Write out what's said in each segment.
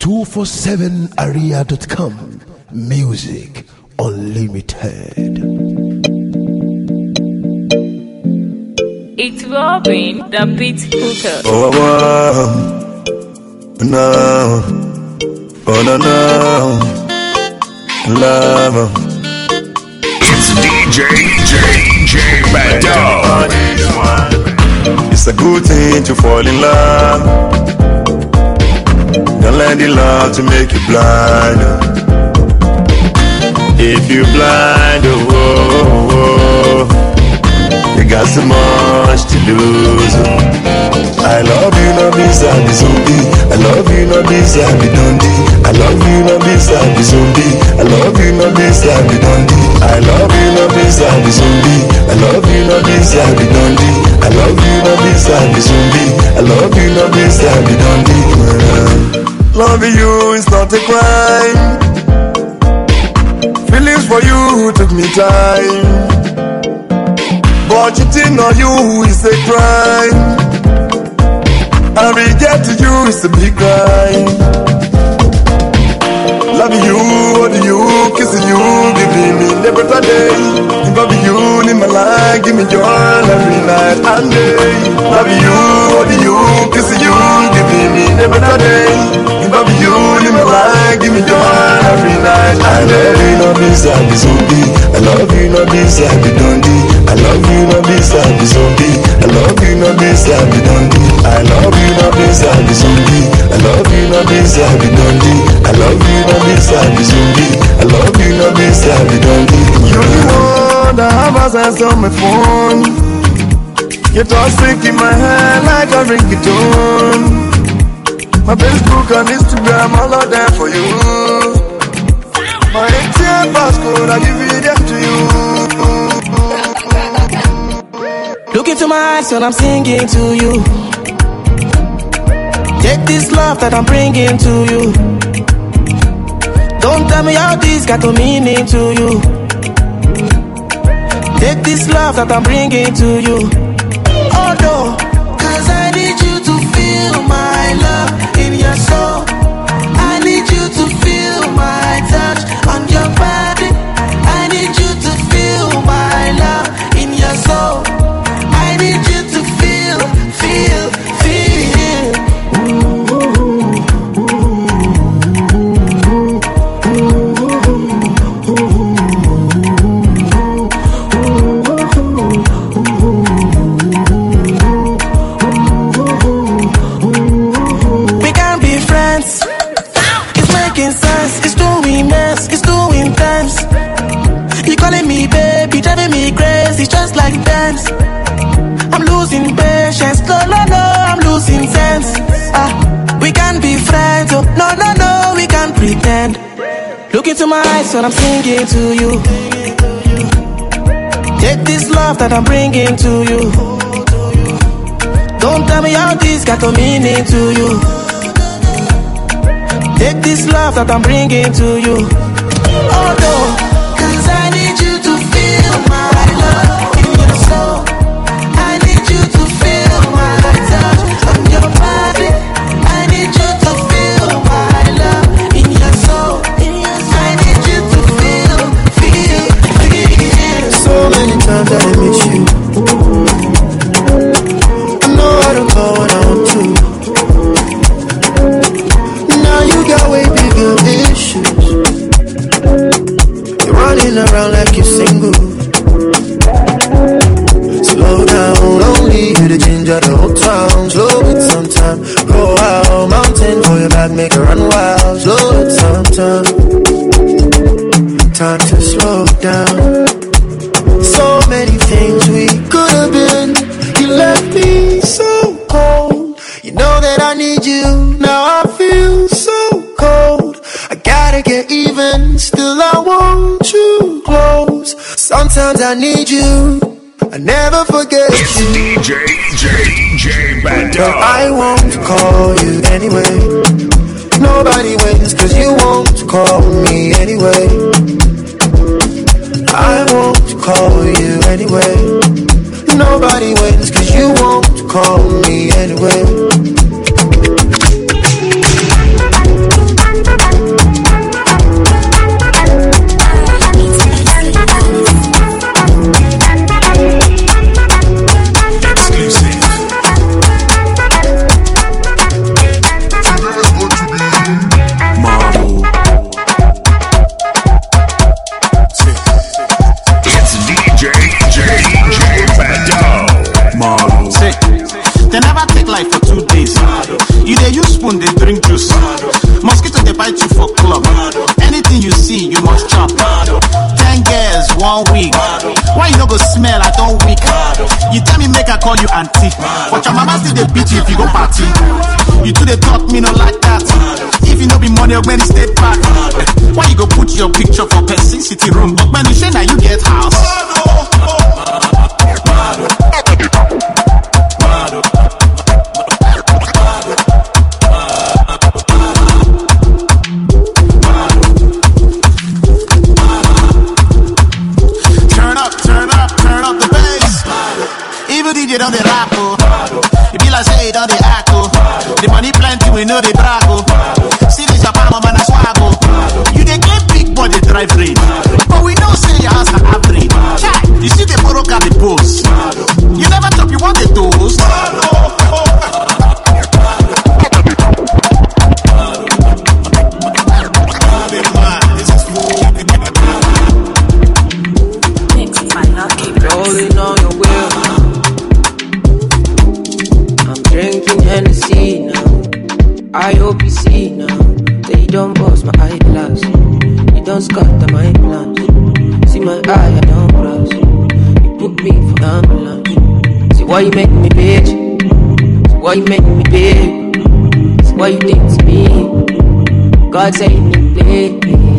247area.com. Music Unlimited. It's Robin, the beat hooker. Oh, no. Oh, no, no. Love. It's DJ Bando. It's a good thing to fall in love. Don't let the love to make you blind. If you blind, you got so much to lose. I love you, no be sad, zombie. I love you, no be sad, dundee. I love you, no be sad, zombie. I love you, no be sad, dundee. I love you, no be sad, zombie. I love you, no be sad, dundee. I love you, no be sad, zombie. I love you, no be sad, dundee. Loving you is not a crime. Feelings for you took me time. But cheating on you is a crime. And rejecting you is a big crime. Loving you, holding you, kissing you, giving me the better day. Loving you in my life, give me joy every night and day. Loving you, holding you, kissing you, giving me the better day. Loving you in my life, give me joy every night and day. I love you, no be sad, zombie. I love you, no be sad, dundee. I love you, no be sad, zombie. I love you, no be sad, dundee. I love you, no be sad, zombie. I love you, no be sad, dundee. I love you, no be sad, zombie. I love you, no be sad, dundee. You're the one that have access on my phone. Your thoughts stick in my head like a ringtone. My Facebook and Instagram, all of them for you. My ATM passcode, I give it up to you. Look into my eyes when I'm singing to you. Take this love that I'm bringing to you. Don't tell me how this got no meaning to you. Take this love that I'm bringing to you. Oh no, cause I need you to feel my love in your soul. I need you to feel my touch on your body. I need you to feel my love in your soul. I need you to feel, feel, feel. We can be friends. It's making sense. It's too immense. It's too intense. You calling me baby, driving me crazy, just like dance. I'm losing patience, no, I'm losing sense. We can be friends, oh, no, we can pretend. Look into my eyes when I'm singing to you. Take this love that I'm bringing to you. Don't tell me how this got no meaning to you. Take this love that I'm bringing to you. Oh no, cause I need you to feel my love in your soul. I need you to feel my touch on your body. I need you to feel my love in your soul. I need you to feel. So many times I miss you. I know how to go when I want to. Now you got way bigger issues. You're running around like you're single. Slow down, only you to ginger the whole town. Slow it sometime, go out, mountain for your back, make her run wild. Slow it sometime, time to slow down. So many things we could have been. You left me so cold. You know that I need you, now I feel so cold. I gotta get even, still I want you close. Sometimes I need you, I never forget It's you. DJ Bando. But I won't call you anyway. Nobody wins cause you won't call me anyway. I won't call you anyway. Nobody wins cause you won't call me anyway. 1 week. Why you no go smell? I don't weak. You tell me make I call you auntie, but your mama still dey beat you if you go party. You do the talk me not like that. If you no be money, when you stay back. Why you go put your picture for Percy City room? But when you say now you get house. DJ on the rap, it be like say it on the act, the money plenty, we know the brago. See this Apama man a swaggo. You dey get big body drive rain, but we know say your house na average. Chai, you see the borrow car the post. You never chop, you want the toast. Rolling on your wheel. Drinking Hennessy now. I hope you see now that you don't bust my eyeglass. You don't scatter my plans. See my eye, I don't cross. You put me for ambulance. See why you make me bitch. See why you make me big. See why you think to me. God save me, please.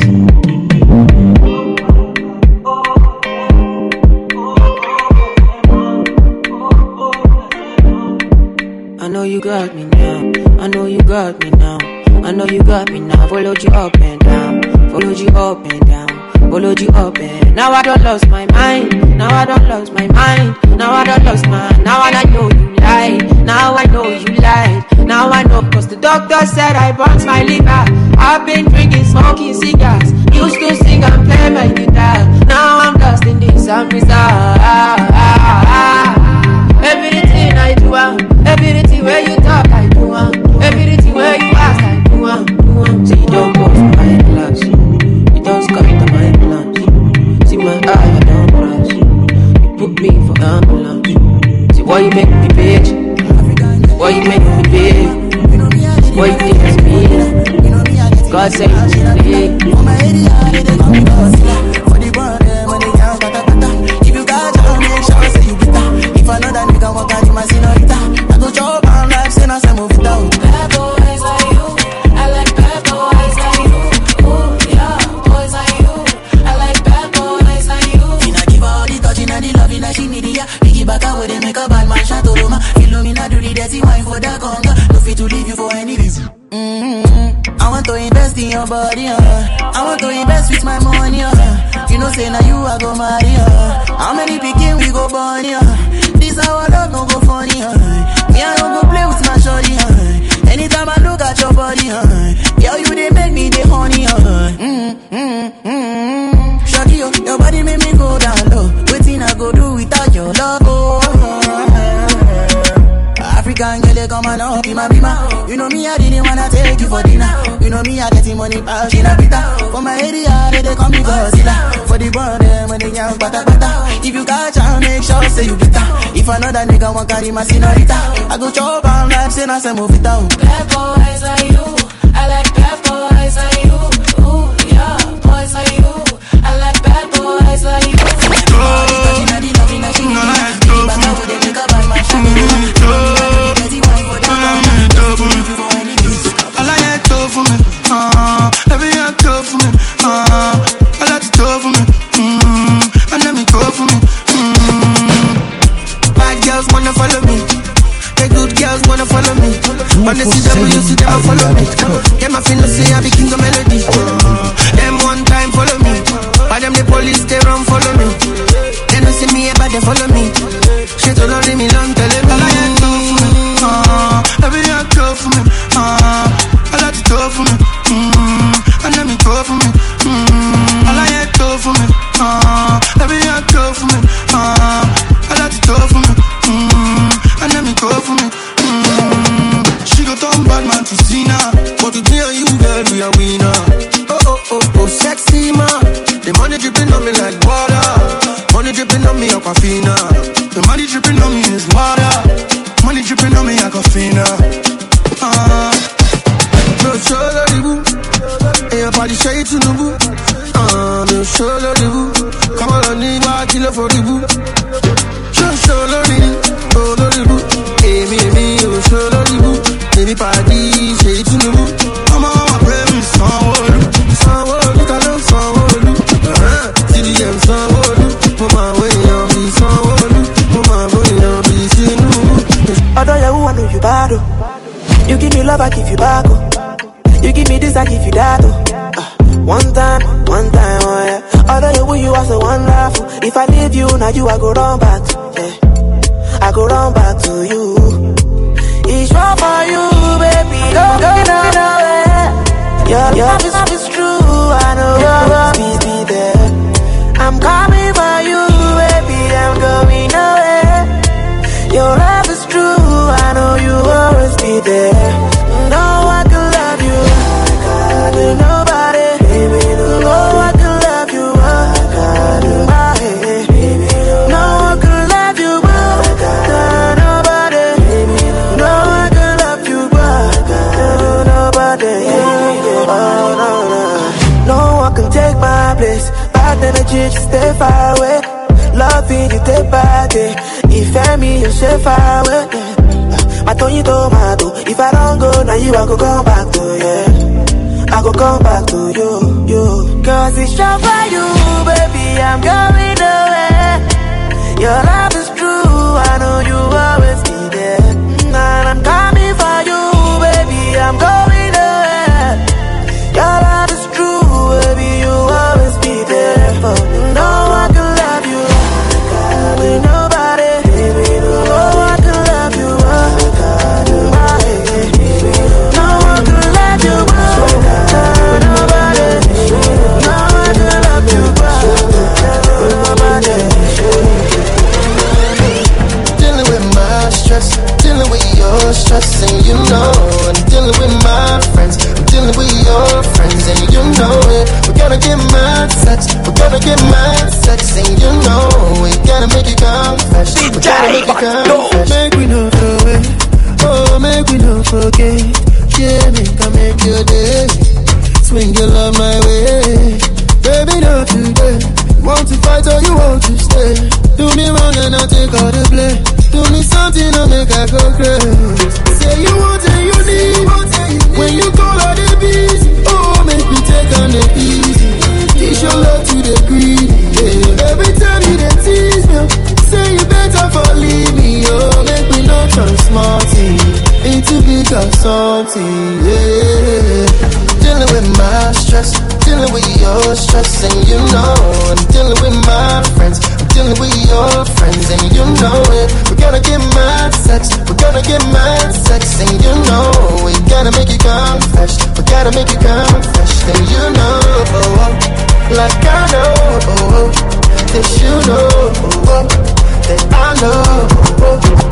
I know you got me now, I know you got me now, I know you got me now. Followed you up and down, followed you up and down, followed you up and now I don't lost my mind, now I don't lost my mind, now I don't lost my, now I know you lied, now I know you lied, now I know cause the doctor said I burnt my liver. I've been drinking, smoking cigars, used to sing and play my guitar, now I'm lost in this I'm bizarre. Everything I do, everything where you talk, I do, everything where you ask, I do, See, you don't bust my glass, you don't scatter my plans. See my eye, I don't cross. You put me for ambulance. See why you make me bitch, why you make me big, why you think it's me. God save me, for my area, they call me Godzilla. For the brother, when they can't pata. If you got your make sure say you bitter. If another nigga walk out in my senorita, I go chop and life, say I move it down. Bad boys like you, I like bad boys like you. Ooh, yeah, boys like you, I like bad boys like you. Tina give her all the touching and the loving that she need, yeah. Piggy back out with it, make a bad man shot to Roma. Illumina do the dirty wine for the conga. No fit to leave you for any reason. I want to invest in your body, I want to invest with my money, You know say now you I go marry, How many pikin we go born, This our love no go funny, Me I don't go play with my shorty, Anytime I look at your body, Girl you they make me the honey, Shorty, your body make me go down low. Waiting I go do without your love, African girl, they come and up, bima. You know me, I didn't wanna take you for dinner. You know me, I getting money, pal, she na pita. For my area, they call me Godzilla. For the brother, when they young, pata. If you catch her, make sure, say you bitter. If another nigga want carry my senorita, I go chop and life, say I move it down. Bad boys like you, I like bad boys like you. Ooh, yeah, boys like you, I like bad boys like you. Honestly, double you see them a follow me. Them a finna say I be king of melody. Them one time follow me, but them the police they run follow me. They don't see me but they follow me. She told her me long tell them I like to for me. Every day I go for me. I like to go for me. And let me go for me. I like to go for me. Every day I go for me. I like to go for me. And let me go for me. Turn bad man to Cena, but to me and you, girl, we are winner. Oh, sexy man. The money dripping on me like water. Money dripping on me, aquafina. The money dripping on me is water. Money dripping on me, aquafina. No show the boo. Hey, your body shade to the boo. No show the boo. Come on, love for the boo. Show lori, oh lori boo. Me, oh show lori boo. Baby party, say to me boo. Come on, my friend, someone, look at them, someone. CDM, someone, put my way on me, someone, put my way on me, see no. Although you want to you bad, you give me love, I give you back. You give me this, I give you that. One time, oh yeah. Although you are so wonderful. If I leave you, now you I go run back to, yeah. I go run back to you. It's wrong for you, baby. Don't go nowhere. Your love is true. I know your love is be there. I'm coming for you, baby. I'm going nowhere. Your love is true. I know you always be there. No one can love you like nobody. Baby, no one can love you like nobody. Baby, no one can love you like nobody. Baby, no one can love you like nobody. No one can take my place. Bad energy, just stay far away. Loving you day by day. If I me, you stay far away. I told you tomato. If I don't go, now you I go come back to, yeah. I go come back to you. Cause it's just for you, baby. I'm going away. Your love is true. I know you always be there. And I'm coming for you, baby. I'm going away. Your love is true, baby. You always be there for me. No one can love you like nobody. Baby, no one can love you like nobody. No one can love you like nobody. No one can love you like nobody. Dealing with my stress, dealing with your stress, and you know I'm dealing with my friends, I'm dealing with your friends, and you know it. We gotta get mad sex, we gotta get mad sex, and you know we gotta make it come fresh. We gotta make it come fresh. Make we no forget, oh make we no forget. Yeah, make your day. Swing your love my way, baby, not today. Want to fight or you want to stay? Do me wrong and I'll take all the blame. Do me something to make I go crazy. Say you want and you need. When you call all the bees, oh make me take on the easy. Teach your love to the greedy, yeah. Every time you dey tease me, say you better for leave me, oh make me not turn smarty into big or something, yeah. Dealing with my stress, dealing with your stress, and you know I'm dealing with my friends, I'm dealing with your friends, and you know it. We gotta get mad sex, we gotta get mad sex, and you know we gotta make it come fresh, we gotta make it come fresh, and you know, like I know, that you know, that I know.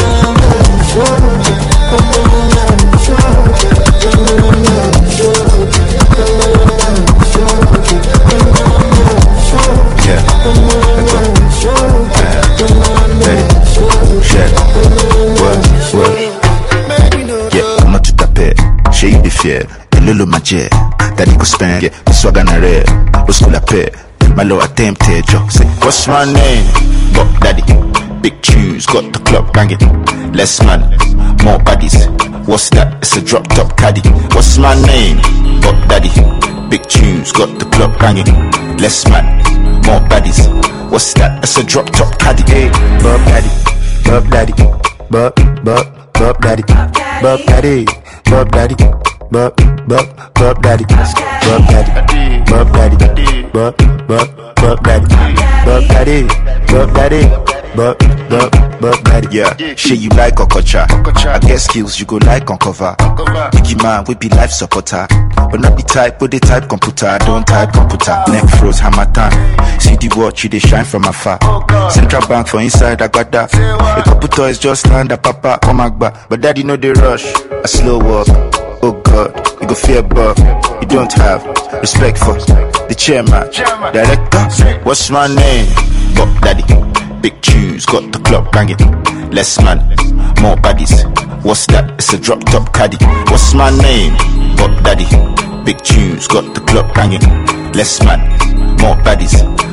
Comment tu t'appelles? J'ai eu des fiers, et le magie, t'as dit qu'on se peint, le soir ganaré, le school la paix, malo attempted, yo. Say, what's my name? Bob Daddy, big tunes, got the club banging, less man, more bodies. What's that? It's a drop top caddy. What's my name? Bob Daddy, big tunes, got the club banging, less man, more bodies. What's that? It's a drop top caddy. Hey, Bob Daddy, Bob Daddy, Bob Daddy, Bob Daddy, Bob Daddy, Bob Daddy, Bob Daddy, Bob Daddy, Bob Daddy, Bob Daddy, Bob Daddy, Bob Daddy. Yeah, shit you like Okocha. I get skills you go like on cover. Biggie man we be life supporter, but not the type with the type computer. I don't type computer. Neck froze hammer time. See the watch you they shine from afar. Central bank for inside I got that. A couple toys just land at papa on my back, but daddy know they rush. A slow walk. Oh God, you go fear above. You don't have respect for the chairman, director. What's my name? Bob Daddy, big tunes, got the club banging, less man, more bodies. What's that? It's a drop top caddy. What's my name? Bob Daddy, big tunes, got the club banging, less man, more bodies.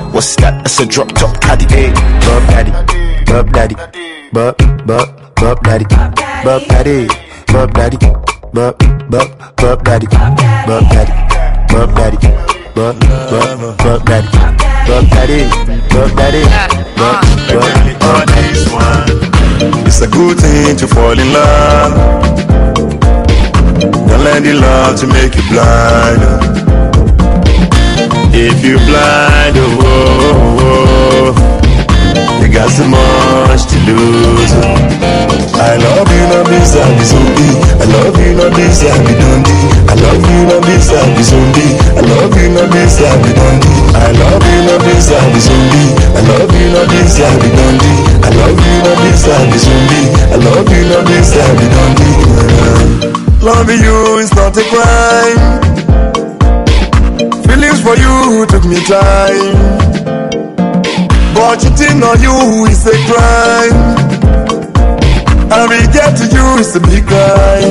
What's that? That's a drop top caddy. Hey, Bub Daddy, Bub Daddy, Bub Daddy, Bub Daddy, Bub Daddy, Bub Daddy, Bub Daddy, Bub Daddy, Bub Daddy, Bub Daddy, Bub Daddy, Bub Daddy. It's a good thing to fall in love. Don't let the love to make you blind. If you blind, you got so much to lose. I love you, no this I be zombie. I love you, no this I be dundee. I love you, no this I be zombie. I love you, no this I be dundee. I love you, no this I be zombie. I love you, no this I be dundee. I love you, no this I be zombie. I love you, no this I be dundee. Loving you is not a crime. Feelings for you took me time, but cheating on you is a crime. And regret to you is a big crime.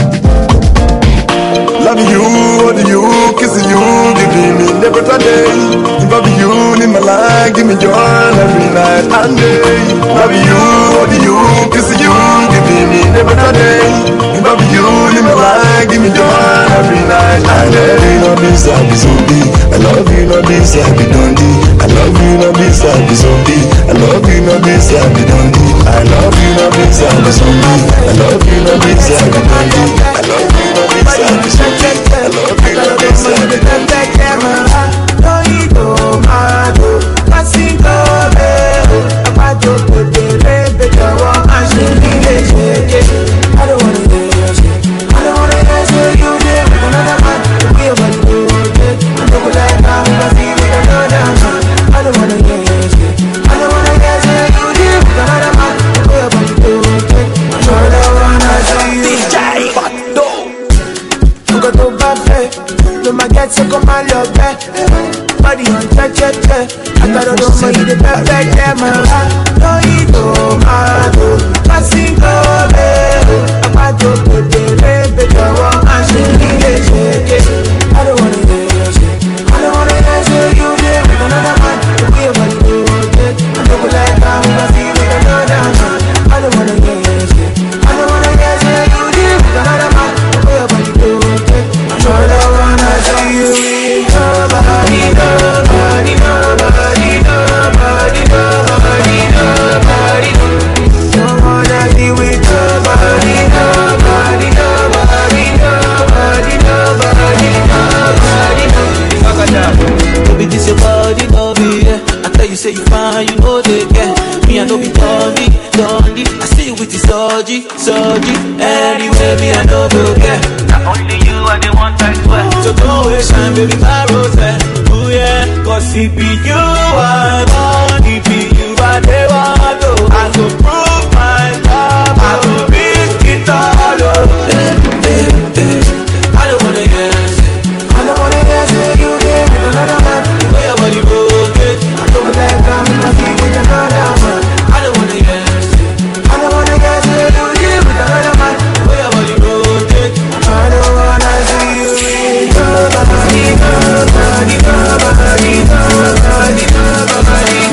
Loving you, holding you, kissing you, giving me never a day. Loving you in my life, give me joy every night and day. Loving you, holding you, kissing you, giving me never a day. Loving you in my life, give me joy every night and day. I love you, no this I be zombie. I love you, no this I be dundee. I love you, no this I be zombie. I love you, no this I be dundee. I love you, no this I be zombie. I love you, no this I be dundee. I love you, no this I be zombie. I love you, no this I be Anyway, me I know go get. Not only you are the one I swear. So don't waste time, baby, my rose. Oh yeah, cause it be you I want, it be you I never know. I go prove my love, I go risk it all. I don't wanna guess, I don't wanna guess where you get with another man. Where your body broken, I don't let come in my feet with another man. I don't wanna guess, I don't wanna guess where you get with another man. Where your body broken, I don't wanna see you in nobody, nobody, nobody, nobody, nobody, nobody.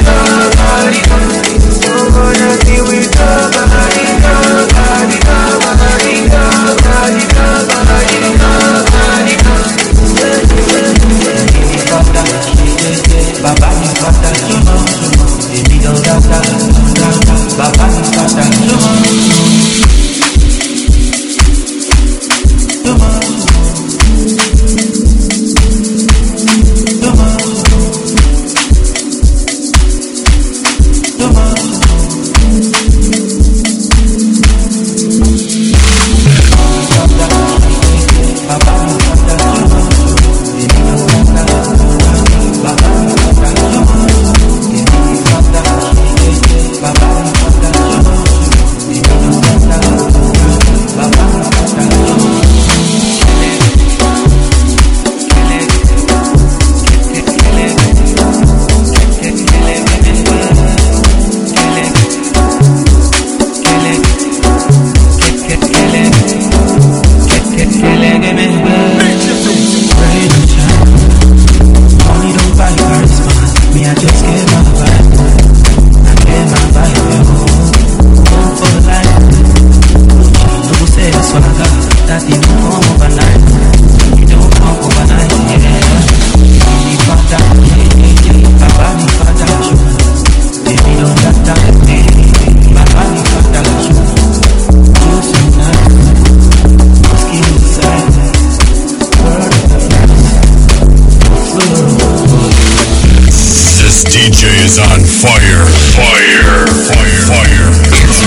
is on fire. Fire. Fire. Fire. It's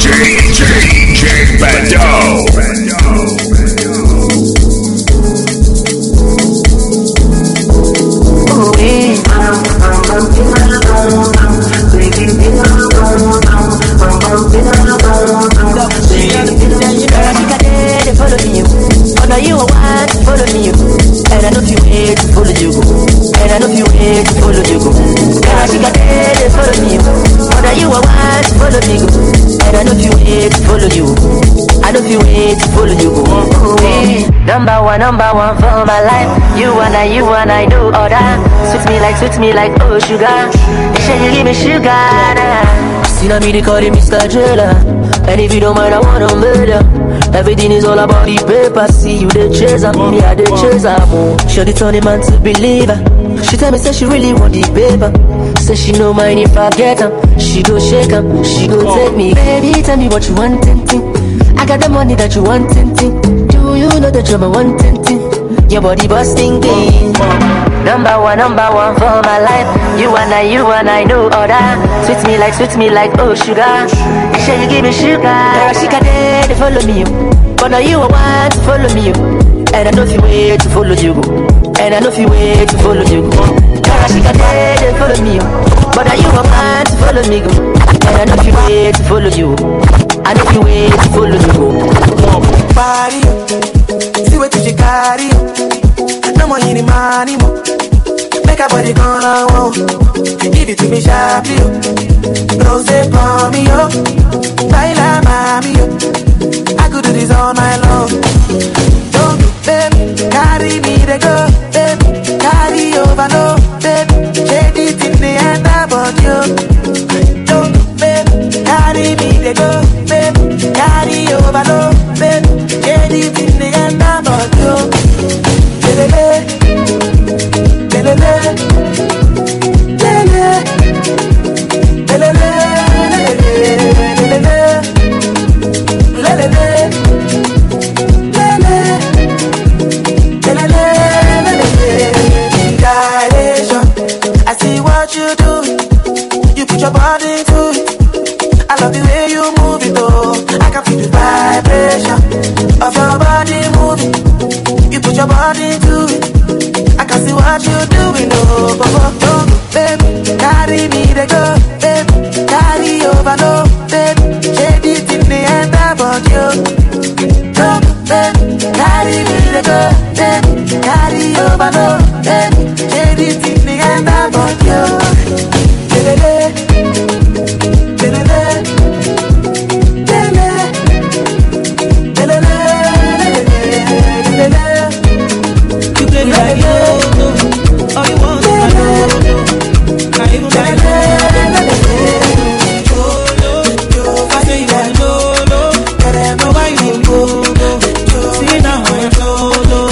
DJ Bando. Follow me, oh now you want to follow me, and I know you wait to follow you, and I know you wait to follow you. Girl, she got to follow me, oh now you want to follow me, and I know you wait to follow you, I know you wait to follow you. Number one for my life. You and I do all that. Sweet me like oh sugar. Should you give me sugar? See now me they call him Mr. Driller. And if you don't mind, I wanna murder. Everything is all about the paper. See you the chaser, me I the chaser. Show the Tony man to believer. She tell me say she really want the paper. Say she no mind if I get him. She go shake him, she go take me. Baby, tell me what you want, ting. I got the money that you want, ting. Do you know that you're my one, ting? Your body busting game. Number one for my life. You and I know all that. Sweet me like oh sugar. Should you give me sugar? She got to follow me, but now you want to follow me, and I know if you wait to follow you, and I know if you wait to follow you. She got to follow me, but now you want to follow me, and I know if you wait to follow you, I know if you wait to follow you. Party, see what you carry. No more any money, more. Make a body gonna whoa. Give it to me sharply, rose for me, yo. Baila mami, yo. I could do this all night long. Don't do, baby, carry me to go, baby. Carry over, no, baby. Shade it in the end about you. Don't do, baby, carry me to go, baby. Carry over, no, baby. Shade it in the end about you. I see what you do. You put your body to it. I love the way you move it, oh. I can feel the vibration of your body moving. You put your body to it. I can see what you're doing, oh, baby. Carry me to go, baby. Carry over, no, baby. Shade it in the end about you. No, baby. Carry me to go, baby. Carry over, no, baby. Shade it in the end about you. You play me like you, all you want is my love. I even like I say you want low. Know why you go. See now I am low.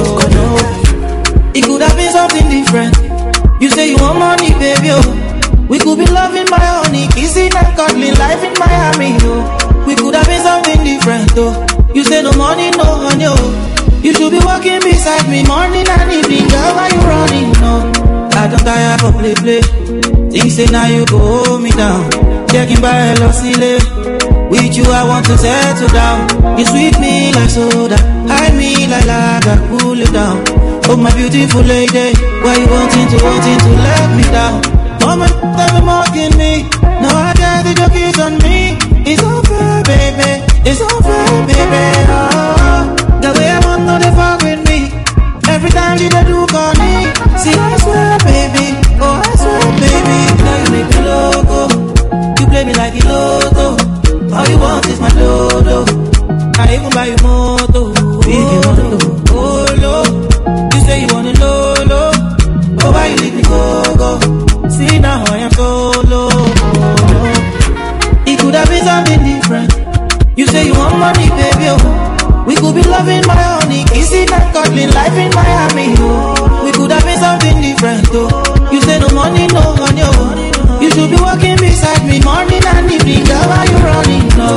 It could have been something different. You say you want money, baby, oh. We could be loving my honey, kissing and cuddling, life in Miami, oh. We could have been something different, oh. You say no money, no honey, oh. You should be walking beside me morning and evening, girl, why you running, no? I don't tire for play. Things say now you go hold me down. Checking by hello, silly. With you I want to settle down. You sweet me like soda, high me like lager, cool it down. Oh my beautiful lady, why you wanting to let me down? Mama, never mocking me. No, I dare the jokes on me. It's unfair, baby. It's unfair, baby. Oh, the way I want no they fuck with me. Every time you do call me. See, I swear, baby. Oh, I swear, baby. Now you make me loco. You play me like a loto. All you want is my dodo. I even buy you moto. Oh, low. You say you want a low. Oh, why you leave me go? See now I am solo. It could have been something different. You say you want money, baby, oh. We could be loving my honey, kissing and cuddling, life in Miami, oh. We could have been something different, oh. You say no money, no honey, oh. You should be walking beside me morning and evening, girl, why you running, no?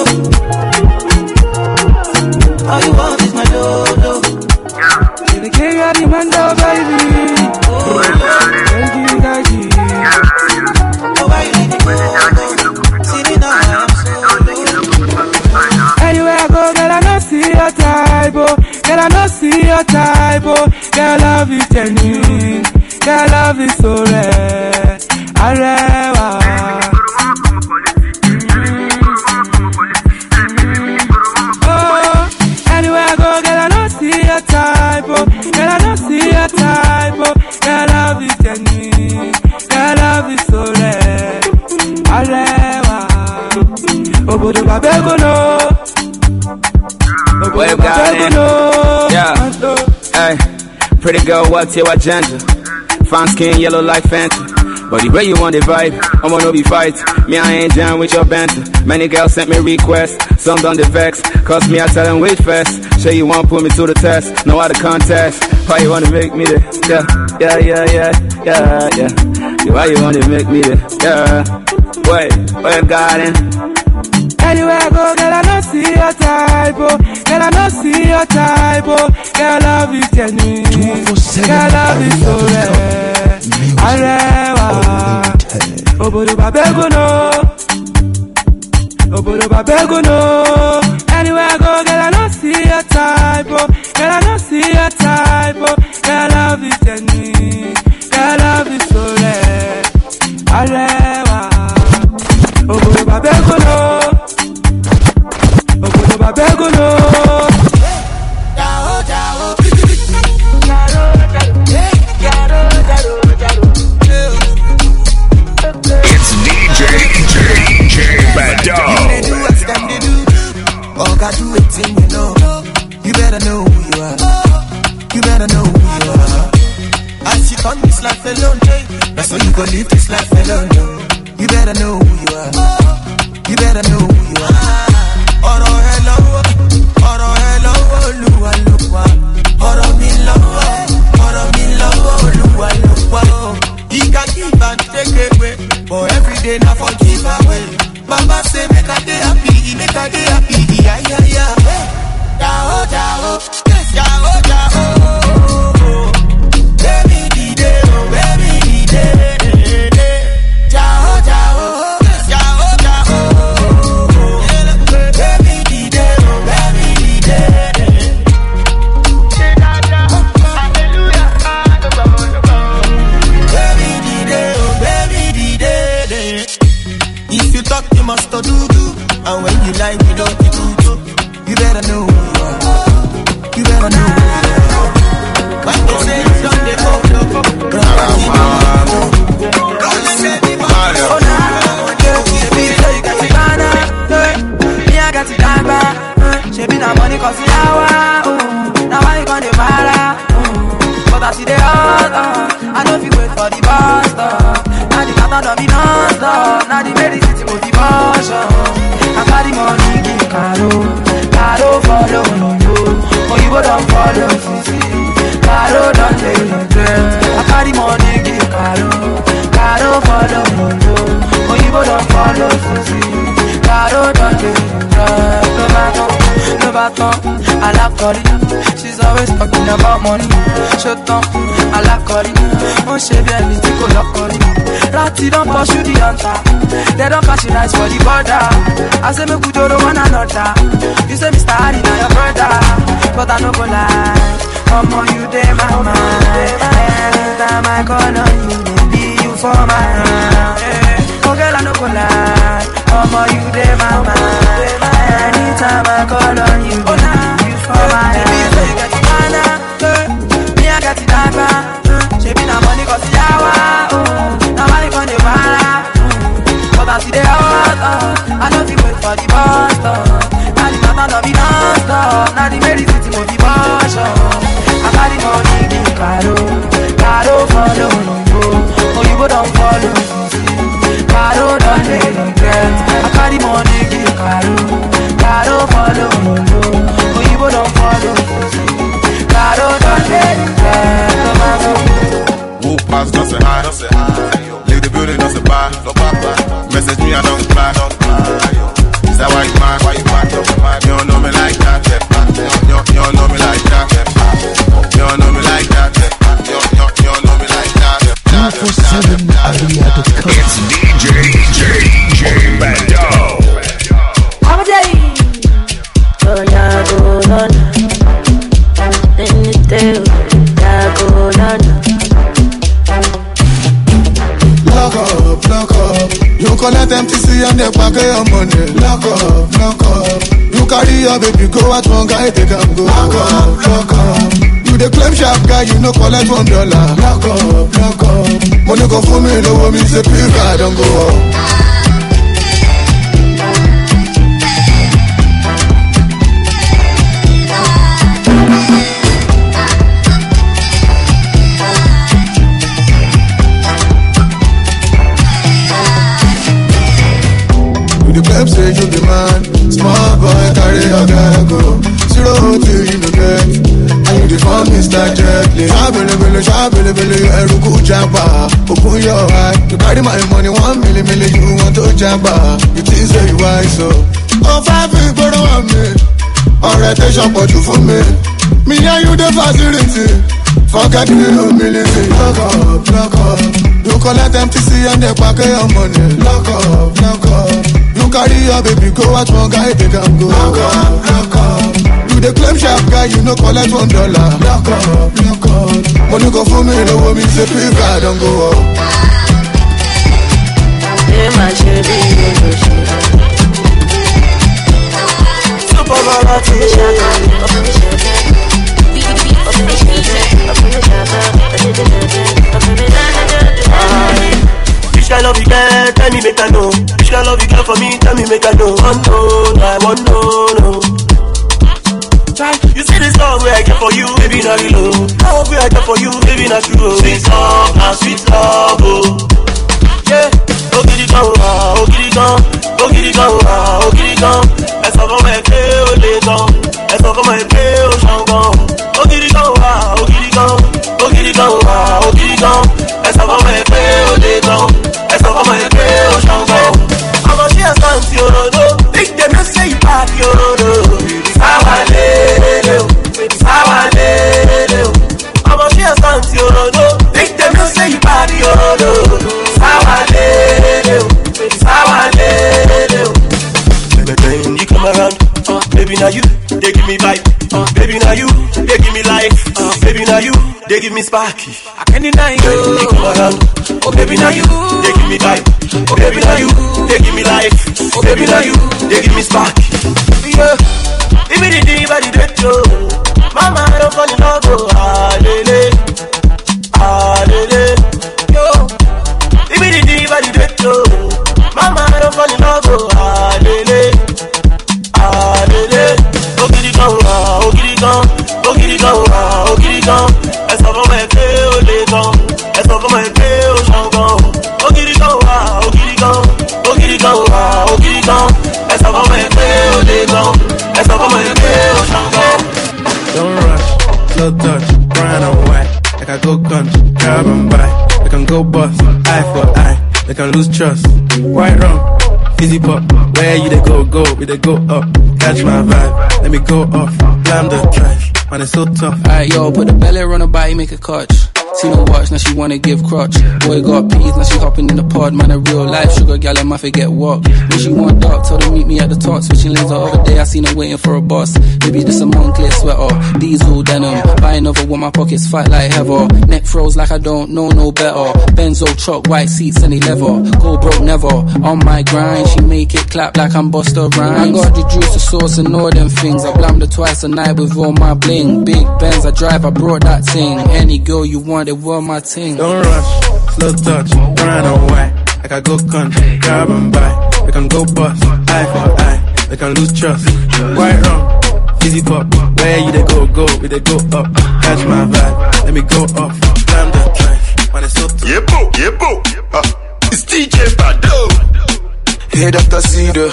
All you want is my dodo. You're the king of the man, baby. your type, oh. Girl, love is genuine. Girl, love is so rare. Arewa. Oh, anywhere I go, girl, I don't see your type, oh. Girl, I don't see your type, oh. Girl, love is genuine. Girl, love is so rare. Arewa. Obodo babego no. Wave got it. Yeah. Hey, pretty girl, what's your agenda? Fine skin, yellow like Fanta. But the way you want the vibe, I wanna be fight. Me, I ain't down with your banter. Many girls sent me requests, some done the vex. Cause me, I tell them wait fast. Sure you won't put me to the test, no other contest. Why you wanna make me the, yeah. Why you wanna make me the, yeah. Wave got it. Anywhere I go, girl, I don't see your type, oh. Girl, I don't see your type, oh. Girl, love is genuine. Girl, love is so rare. Arewa. Obodo babego no. Obodo babego no. Anywhere I go, girl, I don't see your type, oh. Girl, I don't see your type, oh. Girl, love is genuine. Girl, love is so rare. Arewa. Obodo babego no. Obodo babego no. It's DJ Bado. They do what they do. All God do it thing, you know. You better know who you are. You better know who you are. As you come this life alone, that's how you gonna live this life alone. You better know who you are. You better know who you are. Oro hello, Oluwa Luwa. Oro mi love, Oluwa Luwa. He can give and take away, but every day now for give away. Mama say make a day happy, make a day happy, yeah. Jao, jao, jao, jao. Baby di day, oh baby di day. Jao, jao, jao, jao. Baby di day, oh baby di day. Baby di day, oh baby di day. If you talk, you must do. And when you like, you don't do. You better know who you are. You better know who you are. When they say you done, they go. I got it down back. She be na money cause you now why you gonna para? But I see the hard I know if you wait for the bus stop. Now the matter don't be non-stop. Now the medicine go the motion. I got the money give Caro follow you. Oh you go don't follow Sisi. Caro don't tell you I got the money give Caro follow you. Oh you go don't follow Sisi. Caro don't tell you no baton, I like Cory. She's always talking about money. Shut up, I like Cory. Oh, she be anything go lock Cory. Ratty don't pursue the hunter. They don't catch you nice for the border. I say me good to one another. You say Mr. Harry now your brother, but I no go lie. Come on, you dey my mind. Anytime I call on you, baby, you for my hand. Oh girl, I no go lie. Come on, you dey my mind. Anytime I call on you, you for my hand. You got the mana, me I got the dagger. She be na money cause you are. Now I gonna para. But I see the hot, I know you wait for the bus stop. Now the mama no be non-stop. Now the medicine to the motion. I got the money give Caro follow you. Oh you go don't follow Caro don't let you get. I got the money give Caro follow you. Oh you collect MTC and they pack your money. Lock up. You carry your baby, go out one guy, they can go. Lock up. You the claim sharp guy, you no collect $1. Lock up. Money go for me, the woman say, pick, I don't go up. The club say you be man, small boy carry your girl go. 0 till you no get, and you the form Mr. Jetley. Shabele, eruku jamba. Open your eye, you carry my money 1 million, you want to jamba. You think say you wise so? Oh 5 people don't want me, already shop what you for me. Me and you the facility, forget the humility. Lock up. You collect MTC and they pack your money. Lock up. You carry your baby, go out one guy, they can go. Lock up. You the claim sharp guy, you no collect $1. Lock up. Money go for me, the woman say, pick, I don't go up. Yeah, my shady, Super Which kind love you get, tell me make I know. Which kind love you get for me, tell me make I know. I want no. You see this love where I get for you, baby not real. Love where I get for you, baby not true. Sweet love, sweet love, oh. Yeah, okiri gan. Essa forma é que eu lhe dou. Essa forma é que eu chango. Okiri gan. Essa forma é que eu lhe dou. Essa forma é que eu chango. I'm a share stand yorodo. Think them you say you bad yorodo. Sawalele. I'm a share stand yorodo. Think them you say you bad yorodo. Sawalele. When you come around, baby now you, they give me vibe. Baby now you, they give me life. Baby now you, they give me sparky. I can't deny you. When you come around, oh baby now you, they give me vibe. Oh baby now you, they give me life. Oh baby now you, they give me sparky. Yeah, even the day by the dead yo, mama I don't fall in love. Alele, yo. Even the day by the dead yo, mama I don't fall in love. Alele. Okiri gan. Essa forma é que eu lhe dou. Essa forma é que eu chango. Okiri gan. Essa forma é que eu lhe dou. Essa forma é que eu chango. Don't rush, slow touch, brown and white. Like I go country, grab and buy. They can go bust, eye for eye. They can lose trust, white wrong. Easy pop, where you they go, we they go up. Catch my vibe, let me go off. Blam the trash, man it's so tough. Alright yo, put the belly on her body, make a clutch. See no watch, now she wanna give crutch. Boy got peas, now she hopping in the pod. Man a real life sugar gal, and my forget what. When she want dark, told her meet me at the top. Switching lanes the other day, I seen her waiting for a bus. Maybe this a Moncler sweater, diesel denim. Buy another one, my pockets fight like heather. Neck froze like I don't know no better. Benzo truck, white seats, any leather. Go broke never, on my grind. She make it clap like I'm Busta Rhymes. I got the juice, the sauce and all them things. I blammed her twice a night with all my bling. Big Benz I drive, I brought that thing. Any girl you want, they were my thing. Don't rush, slow touch, brown and white. Like I go country, grab and buy. They can go bust, eye for eye. They can lose trust, white wrong. Easy pop, where you they go, we they go up. Catch my vibe, let me go off. Blam the trash, man it's so tough. Yeah, boo. It's DJ Bado. Hey, Dr. Cedar.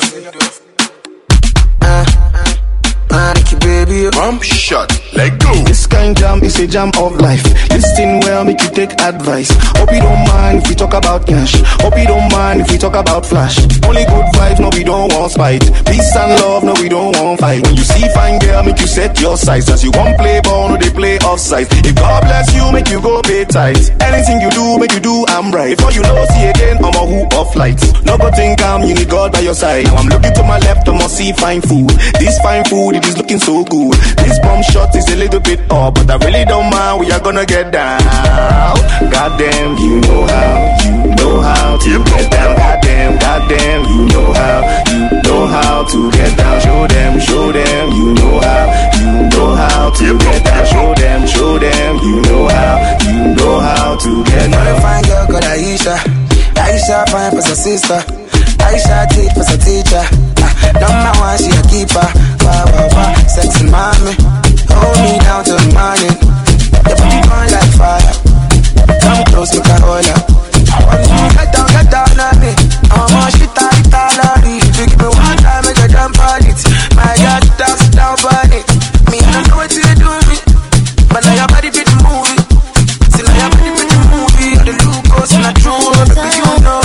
Nicky baby, bump shot, let go. This kind jam is a jam of life. Listen well, make you take advice. Hope you don't mind if we talk about cash. Hope you don't mind if we talk about flash. Only good vibes, no we don't want spite. Peace and love, no we don't want fight. When you see fine girl, make you set your sights. As you won't play ball, no they play offside. If God bless you, make you go pay tight. Anything you do, make you do, I'm right. Before you know, see again, I'm a hoop of lights. No good thing come, you need God by your side. Now I'm looking to my left, I must see fine food. This fine food, it is looking so good. This bomb shot is a little bit off, but I really don't mind. We are gonna get down. Goddamn, you know how to get down. Goddamn. goddamn, you know how to get down. Show them, you know how to get down. Show them, you know how to get down. Another fine girl called Aisha. Aisha fine for her sister. Aisha teach for her teacher. Don't mind why she a keeper. Wow, sexy mommy, hold me down till the morning. Your body burn like fire. Come close, make a hold up. Get down on me. I'm on shit, lorry. You give me one time, make a jump on it. My God, sit down on it. Me, I don't know what you do me, but now your body fit the movie. See, now your body fit the movie. The look goes in a true, baby, you know.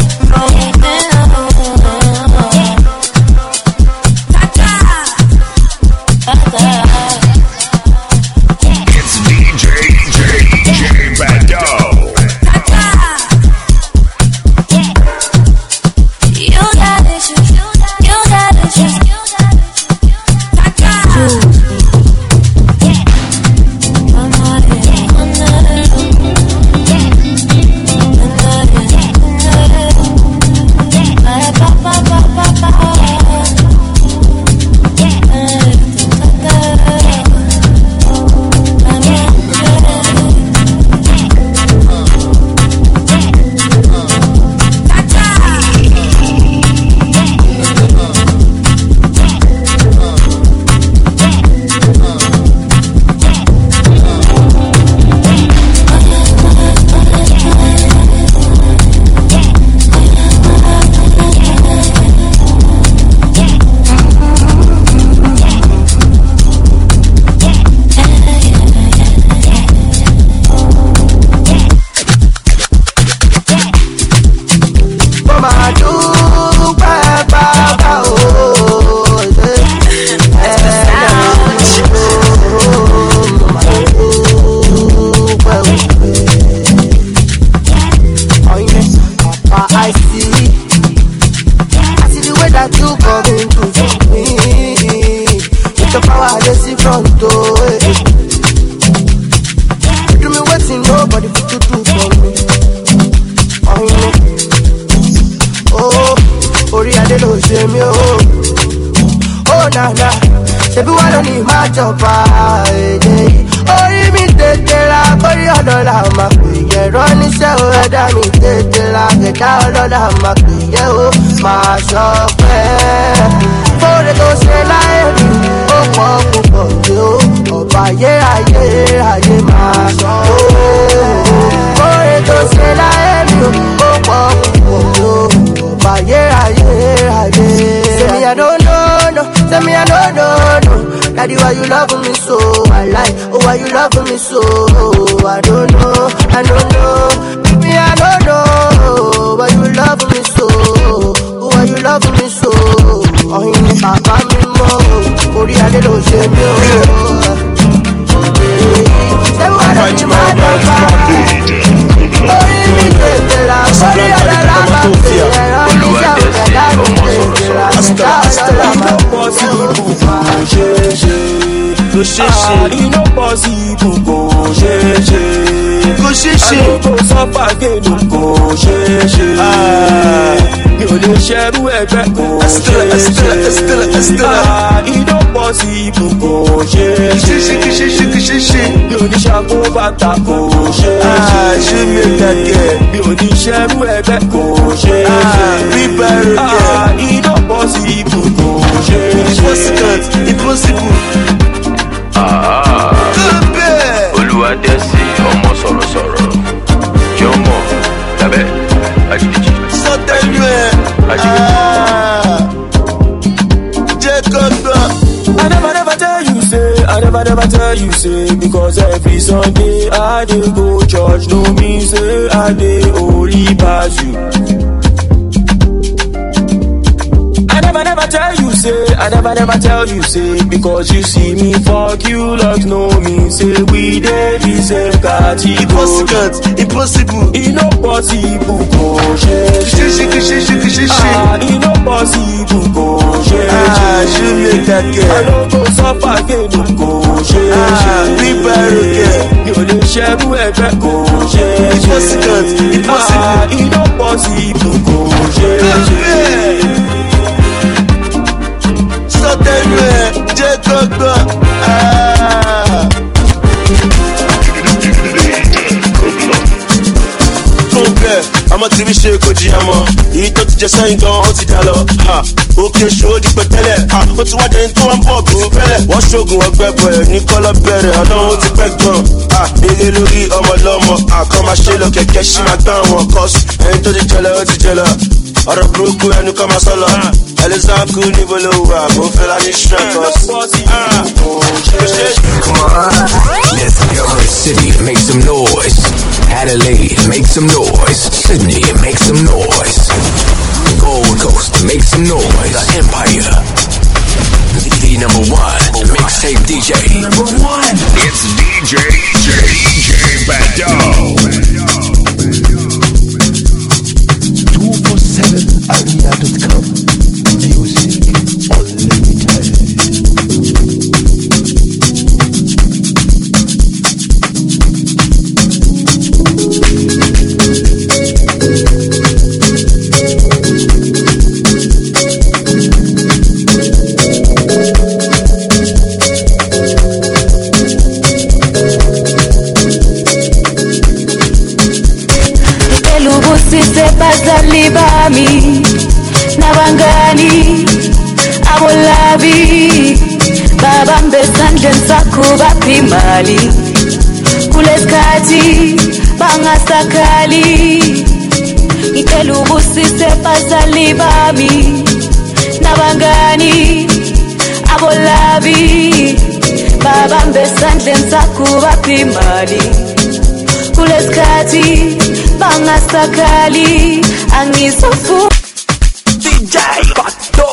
It's DJ Bado. Daddy, why you love me so? I like, oh, why you love me so? I don't know. Me, I don't know. Why you love me so? Oh, why you love me so? Oh, you papa me more. Ori ade lo se mi o. Say what I do, my papa. Ori mi te la, ori ade la ma te. Ino possible go ṣeṣe go suffer again go ṣeṣe mi ò lè ṣerú ẹgbẹ́ go ṣeṣe ino possible go ṣeṣe mi ò ní ṣàkó bàtà go ṣeṣe mi ò ní ṣerú ẹgbẹ́ go ṣeṣe ino possible go ṣeṣe impossible. Olúwadẹ́sí ọmọ sọ̀rọ̀sọ̀rọ̀ jọmọ lábẹ́ àjèjì. Sọtẹ́lú ẹ̀ Jacob. I never tell you say because every Sunday I dey go church no mean say I dey only pass you. I never tell you say because you see me fuck you like no mean say we dey the same category. Impossible. It no possible go ṣeṣe. It no possible go ṣeṣe. I no go suffer again go ṣeṣe. Mi ò lè ṣerú ẹgbẹ́ go ṣeṣe. It no possible go ṣeṣe. ọmọ tí mi ṣe kò jìyà mọ́ èyí tó ti jẹ sẹ́yìn gan ó ti dà lọ òkè ṣòó di pẹ̀tẹ́lẹ̀ ó ti wájú ẹni tó wá ń bọ̀ bí wọ́n fẹ́lẹ̀ wọ́n ṣoògùn ọgbẹ́ bọ̀ ẹ̀ ní kọ́lọ́ bẹ̀rẹ̀ ọlọ́run ti pẹ́ gan eré lórí ọmọ lọ́mọ àkọ́ máa ṣe lọ kẹ̀kẹ́ ṣì máa gbá wọn kọ́sù ẹni tó ti jẹlẹ̀ ó ti jẹlẹ̀ ọ̀rọ̀ burúkú ẹnu kọ́ máa sọ́lọ ẹlẹ́sàkú níbo ló wà kó fẹ́ láti ṣẹ́kọ̀ọ́sì. Let's go. City, make some noise. Adelaide, make some noise. Sydney, make some noise. Gold Coast, make some noise. The Empire, the number one mixtape DJ. Number one. It's DJ Bado. 247arena.com. Music Unlimited. Bazali bami nabangani abolabi babambe sandlen sakho baphi imali kulesikhathi bangasakali ngicela ubusise bazali bami nabangani abolabi babambe sandlen sakho baphi imali kulesikhathi bangasakali angisofu DJ Bado.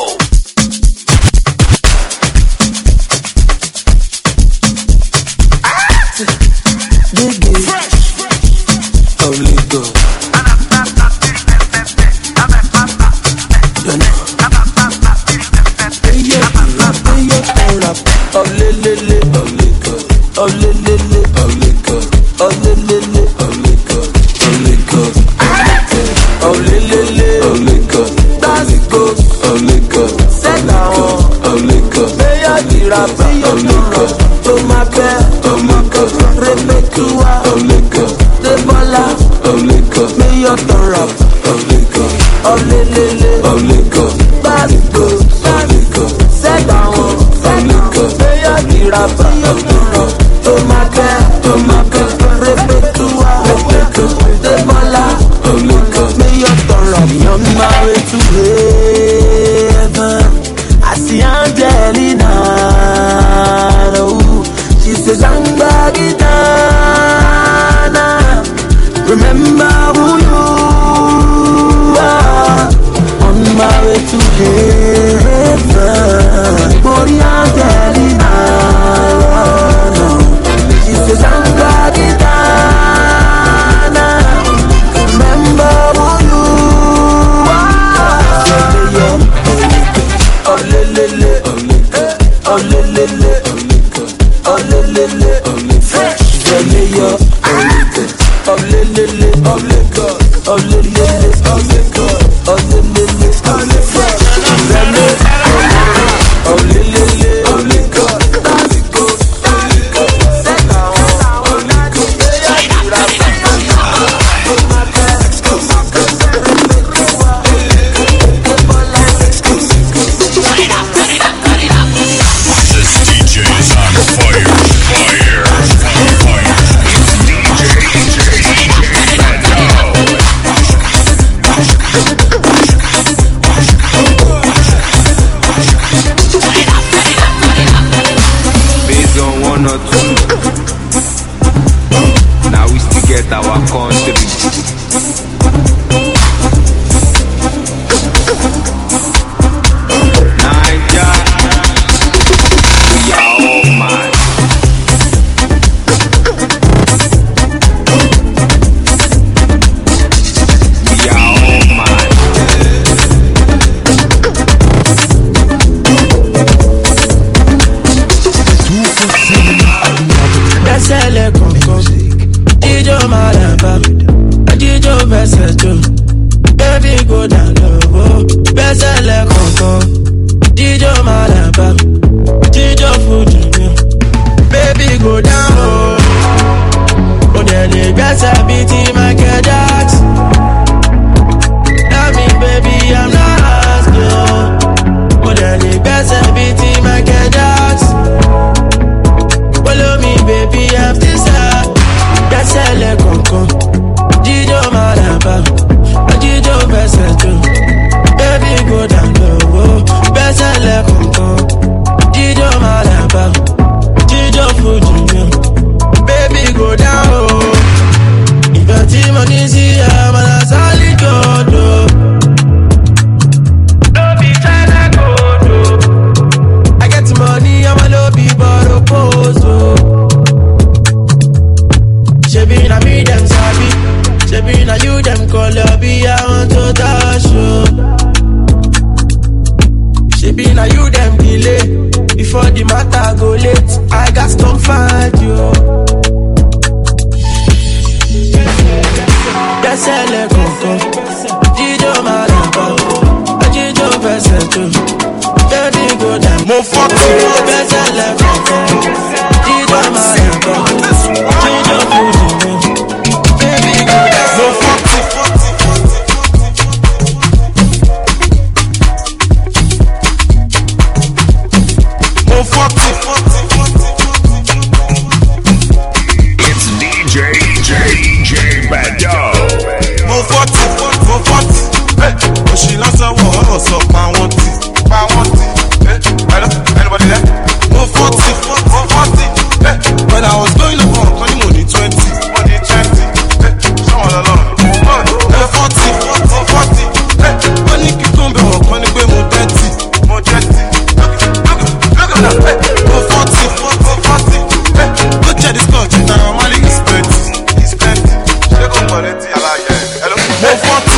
Baby, now you them call your be, I want to dash you. Baby, now you them delay. Before the matter go late, I got to find you. That's a level. Jijo Malaba, Jijo Peseto. Daddy go down. Mo fuck you. That's a level. Jijo Malaba, Jijo Peseto. Baby go down. Mo fuck you. Mo fuck you. It's DJ Bad Dog. Mo forty, hey, she lost her war, so I want it. Hello, anybody there? Mo forty, hey, when I was going up on money 20, hey, someone alone. Mo forty, hey, when you come back, money pay mo 30, look at that, hey, mo forty, hey, go check this coach, now money is plenty. Hello, mo forty.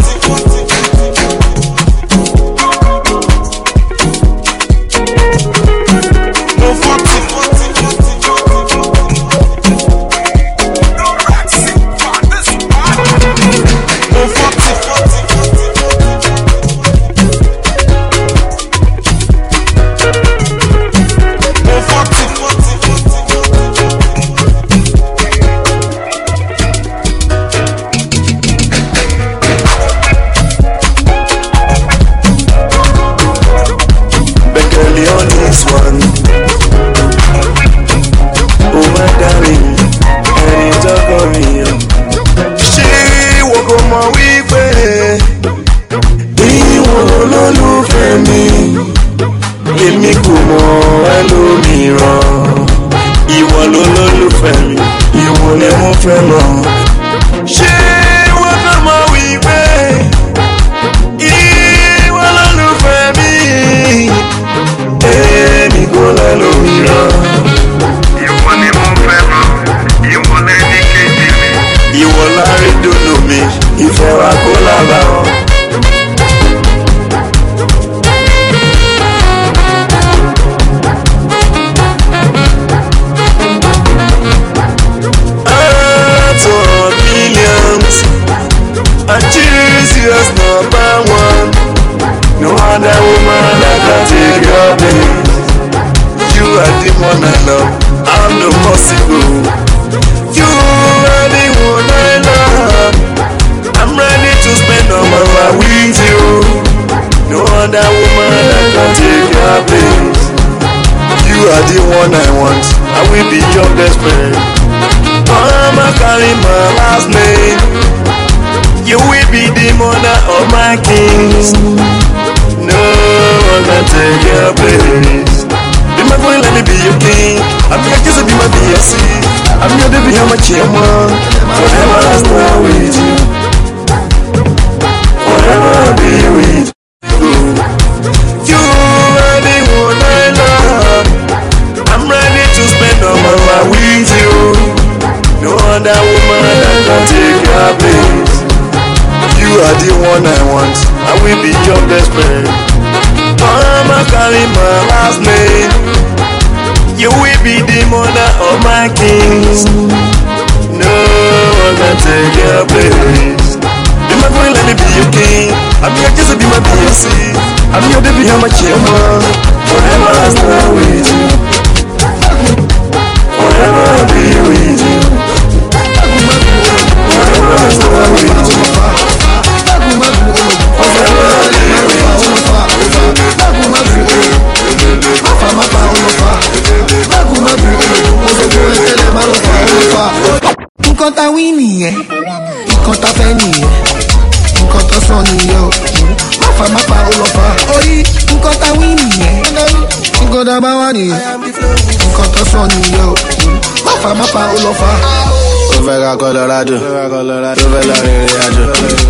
Colorado, tu ve la riajo.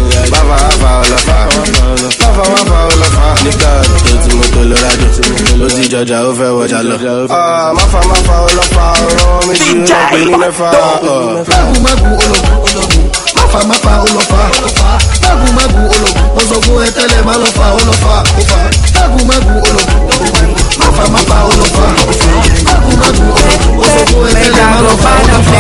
Baba, nigga, tu mo Colorado. Ó ti jọjà ó fẹ́ wọjà lọ. Máfa ọlọ́pàá, ọ̀rọ̀ mi ti rọ̀ pé ní mẹ́fà. Máfa máa lọ fa olófa òfa mágùmágù olófa máfa máfa olófa mágùmágù olófa ẹlẹ́lẹ́ máa lọ fa olófa.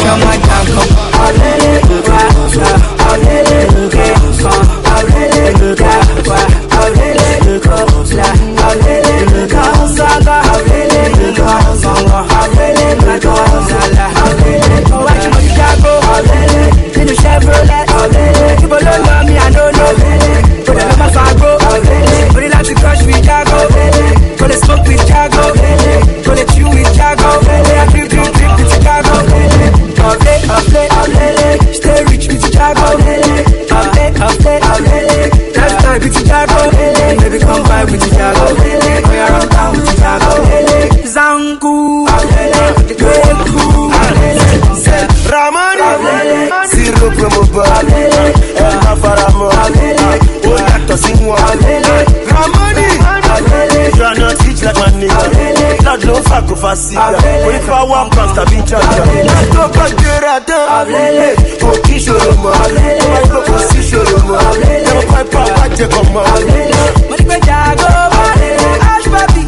Stay rich with Chicago. Last time with Chicago. Baby come by with Chicago. We are around town with Chicago. Zanku, Ramani, zero promo bar, El Mafaramo, Oyato Singwa, Ramani, you are not rich like my nigga, not no fuck of a cigar, if I want pasta be charged, let's go back to Rada, oh Kishoroma, oh my God, Kishoroma, no pipe up, I take a man, Money go Jago, Ash Papi,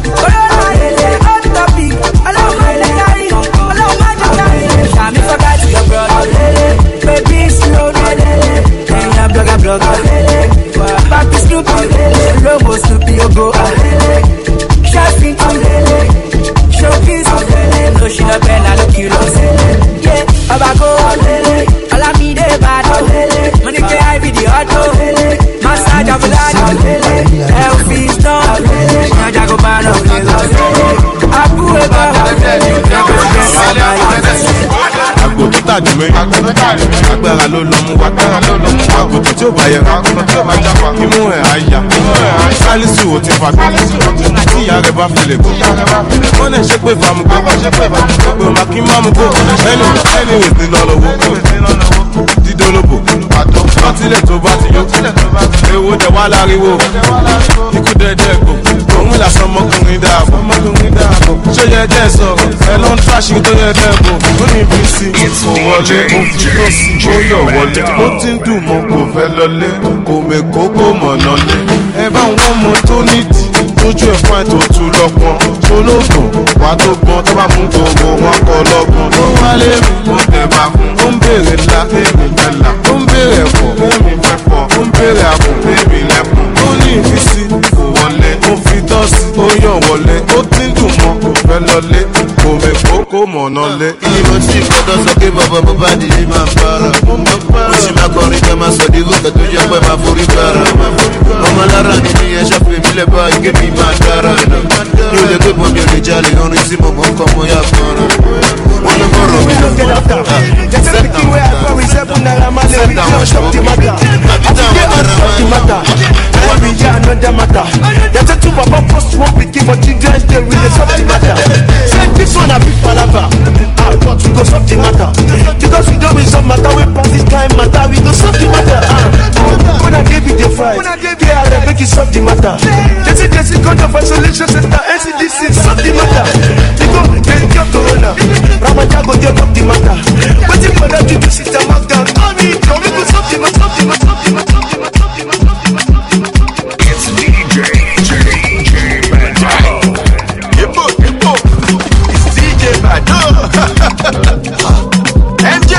Shami forgot your brother, baby slow, blogger, Papi Snoopy, Lobo Snoopy, you go, Shopping, showpiece, no she no pen, I look you lost, yeah, Abago, Alamide Bado, money pay I video auto, massage of Lado, Elfie's done, Najago Bano, Abu Eba, Àgùntàn tàdùmé, agbára ló lọ mú wa, àgùntàn tí ó bá yẹ ká, imú ẹ̀ àyà, sálísù ò ti fàgbà, tí ìyá rẹ̀ bá fi lè bọ̀. Wọ́n lè ṣe pé fàmùgbò, pé màá kí má mú gbò, ẹni wèsì lọ lọ́wọ́, dídólóbò, àtọ́tílẹ̀ tó bá ti yó, èwo jẹ wá láriwo, ikú dẹ́dẹ́ gbò, òun làsán ọmọkùnrin dáàbò, ṣó yẹ jẹ́ sọ̀rọ̀, ẹ ló ń tráṣì tó yẹ dẹ́bò, ó ní bí sí, kò wọlé, ó fi tó sí, ó yọ̀ wọlé, ó ti ń dùn mọ́ kò fẹ́ lọlé, kò mẹ́kọ́ kò mọ̀ lọlé, ẹ bá wọn mọ tó nídìí, tójú ẹ̀ fún ètò tù lọ́gbọ̀n, tó lóògùn, wà tó gbọ́n, tó bá mú gbogbo wọn kọ lọ́gbọ̀n, tó wálé mi, ó tẹ̀ bá fún, ó ń bèrè ńlá, èmi fẹ́ là, ó ń bèrè ẹ̀fọ́, èmi fẹ́ fọ́, ó ń bèrè àpò, èmi lẹ́kùn, ó ní ìfisí, kò wọlé, ó fi tọ́sí, ó yàn wọlé, ó ti ń dùn mọ́, kò fẹ́ lọlé, kò mẹ́kọ́ kò mọ̀ nọlé. Ìmọ̀ tí ìfọdọ̀ sọ pé bàbá mo bá dìde máa para. Mo sì máa kọrin kẹ́ máa sọ di wíkẹ̀ tó jẹ́ pé máa forí para. Ọmọ lára ni ní ẹ̀ṣọ́ pé mi lè bá ike mi máa dára. Mi ò lè gbé bọ́ mi ò lè jalè orin tí mo mọ̀ ń kọ́ mo yá fọ́nrán. Wọ́n ló bọ̀rọ̀ mi lọ. This one a big palava. But we go solve the matter. Because we don't resolve matter. We pass this time matter. We go solve the matter. When I gave you the fight, they are the make you solve the matter. This is God of Isolation Center. NCDC solve the matter. We go get your corona. Ramadan go get up the matter. But if you let you sit and mark down, all we go solve the matter. It's DJ Bado. MJ,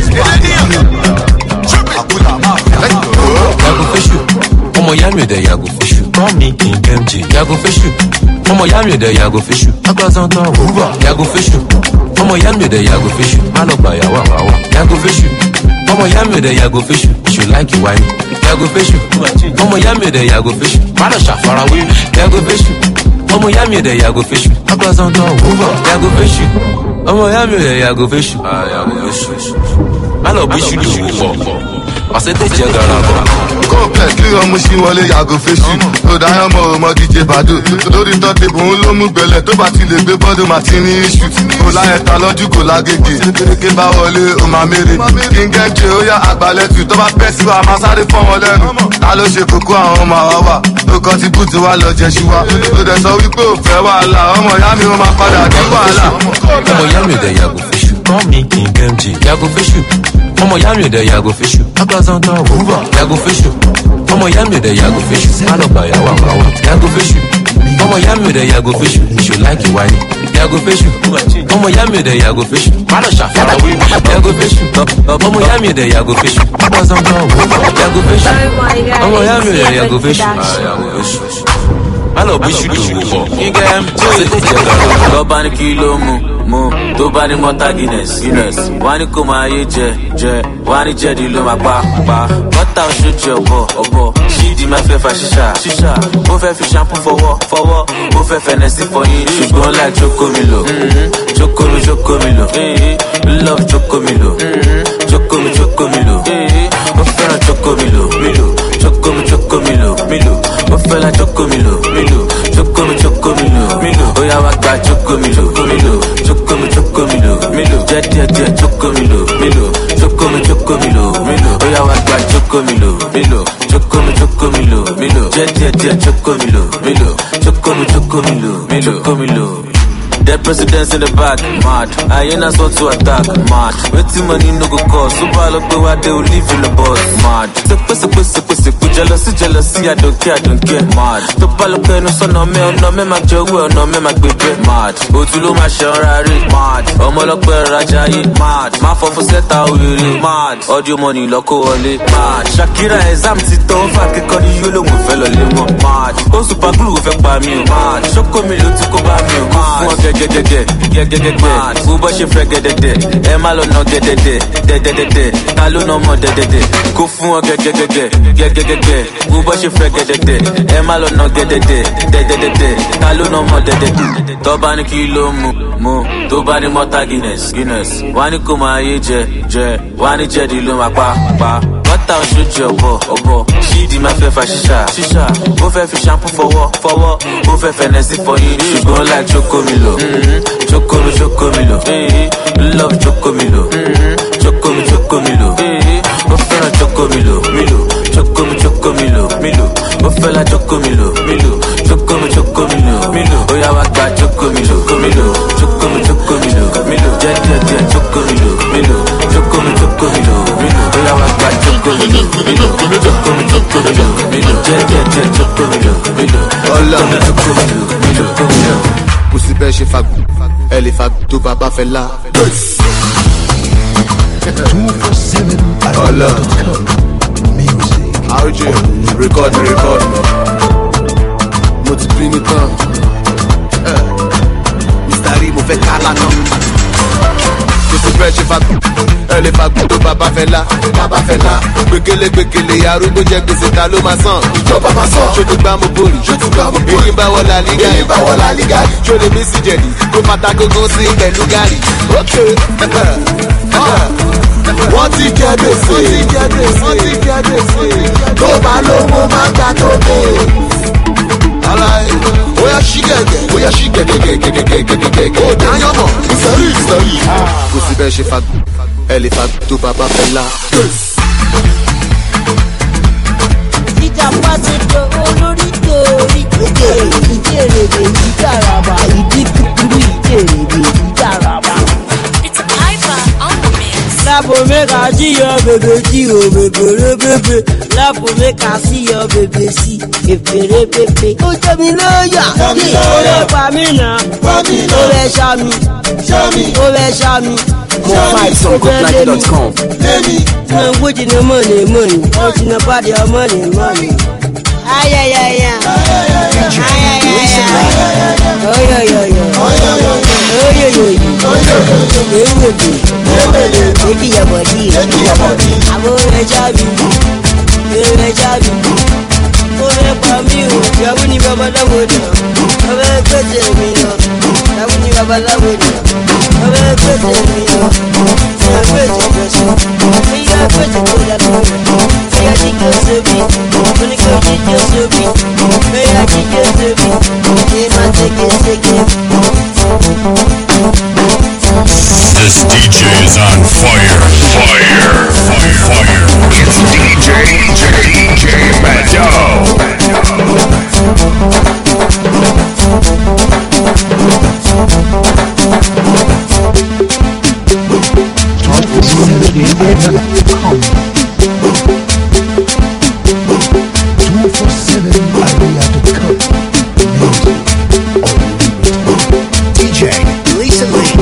Yago Fishu, ọmọ ìyá mi ò dẹ̀ Yago Fishu. Call me King MJ. Yago Fishu, ọmọ ìyá mi ò dẹ̀ Yago Fishu. Agbázán tán wúwà. Yago Fishu, ọmọ ìyá mi ò dẹ̀ Yago Fishu. Má lọ gbà yàwó àwáwá. Yago Fishu, ọmọ ìyá mi ò dẹ̀ Yago Fishu. Ṣù láìkì wáyé. Yago Fishu, ọmọ ìyá mi ò dẹ̀ Yago Fishu. Má lọ ṣàfarawé. Yago Fishu, ọmọ ìyá mi ò dẹ̀ Yago Fishu. Agbázán tán wúwà. Yago Fishu, ọmọ ìyá mi ò dẹ̀ Yago Fishu. Yago Fishu, má lọ bí ṣùdù wò pọ̀. Pàṣẹ tó jẹ́ garaba. Kópẹ̀ kí ọmọ sí wọlé Yago Fishu. Tó dáyọ̀ mọ́ ọmọ DJ Bado. Lórí tọ́tẹ̀bù ń ló mú gbẹlẹ̀ tó bá ti lè gbé bọ́dọ̀ máa ti ní iṣu. Kò láyẹ̀ta lọ́jú kò lágége. Kéké bá wọlé o máa mèrè. Kíngẹ́jẹ ó yá àgbàlẹ́tù tó bá pẹ́ sí wa máa sáré fọ́ wọn lẹ́nu. Ta ló ṣe kókó àwọn ọmọ àwa wà? Tó kọ́ ti bùtù wa lọ jẹ ṣú wa. Tó dẹ̀ sọ wípé ò fẹ́ wàhálà. Ọmọ ìyá mi ó máa padà dé wàhálà. Ọmọ ìyá mi ò dẹ̀ Yago Fishu. Call me King MJ. Yago Fishu, ọmọ ìyá mi ò dẹ̀ Yago Fishu. Agbázán tán wúwà. Yago Fishu, ọmọ ìyá mi ò dẹ̀ yàgò fẹ́ṣù má lọ gbà yàwó àmàwà yàgò fẹ́ṣù ọmọ ìyá mi ò dẹ̀ yàgò fẹ́ṣù ṣò láìkì wáyé yàgò fẹ́ṣù ọmọ ìyá mi ò dẹ̀ yàgò fẹ́ṣù má lọ ṣàfàrà wí yàgò fẹ́ṣù ọmọ ìyá mi ò dẹ̀ yàgò fẹ́ṣù pọ́sọ̀gbọ́n yàgò fẹ́ṣù ọmọ ìyá mi ò dẹ̀ yàgò fẹ́ṣù má lọ bí ṣùdù wò pọ̀ lọ́ba ní kí ló mú tó bá ní mọ́tà Guinness wá ní kó máa yé jẹ wá ní jẹ́dí ló máa pa bọ́tà oṣooṣi ọ̀bọ̀ ṣídìí máa fẹ́ fa ṣíṣà ó fẹ́ fi ṣampú fọwọ́ ó fẹ́ fẹ̀nẹ́sì fọyín ṣùgbọ́n láì jókòmílò love jókòmílò ó fẹ́ràn jókòmílò ó fẹ́ la jókòmílò ó yá wá gba jókòmílò jẹ́ díẹ̀ jókòmílò ó yá wá gba jókòmílò jẹ́ díẹ̀ jókòmílò. The president's in the back, mad. Hyenas want to attack, mad. Waiting money no go cost. Super look where they will live in the boss, mad. Jealousy, I don't care, mad. To palo que no son no me ma jowe, no me ma bebe, mad. Otulo ma sharari, mad. Omolope rajayi, mad. Ma for set out mad. Audio money loco only, mad. Shakira exam tito fa ke kodi yolo mo felo lemo, mad. O super glue fe pa mi, mad. Shoko mi lo ti ko ba mi, mad. Mad, Uba she fregedede, Emma lo no gedede, Kalu no mo dedede, Kufu gegegege, Uba she fregedede, Emma lo no gedede, Kalu no mo dedede. Tobani kilo mu, Tobani mota Guinness, Wani kuma ye je, Wani jedi lo ma pa. Bọ́tà oṣooṣi ọ̀bọ̀ ṣídìí máa fẹ́ fa ṣíṣà ó fẹ́ fi ṣampú fọwọ́ ó fẹ́ fẹ̀nẹ́sì fọyín ṣùgbọ́n láì jókòmílò love jókòmílò ó fẹ́ràn jókòmílò ó fẹ́ la jókòmílò ó yá wá gba jókòmílò jẹ́ díẹ̀ jókòmílò ó yá wá gba jókòmílò kò sí bẹ́ẹ̀ ṣe fagbó ẹ lè fagbó tó bàbá fẹ́ la. RJ record mo ti bínú tán Mr. Rí mo fẹ́ kálá náà. Kò sí bẹ́ẹ̀ ṣe fagbó ẹ lè fagbó tó bàbá fẹ́ la. Gbégélé arúgbó jẹ gbèsè ta ló máa san. Ìjọba máa san. Ṣó ti gbá mo borí. Èyí ń bá wọ La Liga. Ṣó lè mí sí jẹ̀dí. Kó fata gógó sí pẹ̀lú gàrí. Wọ́n ti jẹ́ gbèsè. Tó bá lówó máa gbà tó dé. Oya ṣí gẹ̀gẹ̀. Ó dáyọ̀ mọ̀. Ìsọ̀rí. Kò sí bẹ́ẹ̀ ṣe fagbó ẹ lè fagbó tó bàbá fẹ́ la. Ìjàpá ti do olórí torí ìjèrèdè ìjàràbà ìdí kúkúrú ìjèrèdè ìjàràbà. Lapo make I see your baby, Lapo make I see your baby, ó jẹ́ mi lóyà, ó lè pa mí náà, ó lè ṣá mi. MoreFightsOnGoodLife.com. I'm watching the money, watching the body of money. Ay. Make your body. I'm over Jabi. Oh, for me, you're winning Baba Lavood. I'm a good terminal. I'm winning Baba Lavood. I'm a good terminal. I'm a good person. We are good to go that way. We are the girls to be. When it comes to girls to be. We are the girls to be. They might take it. This DJ is on fire. It's DJ Mado. 247aria.com. DJ Lisa Lee.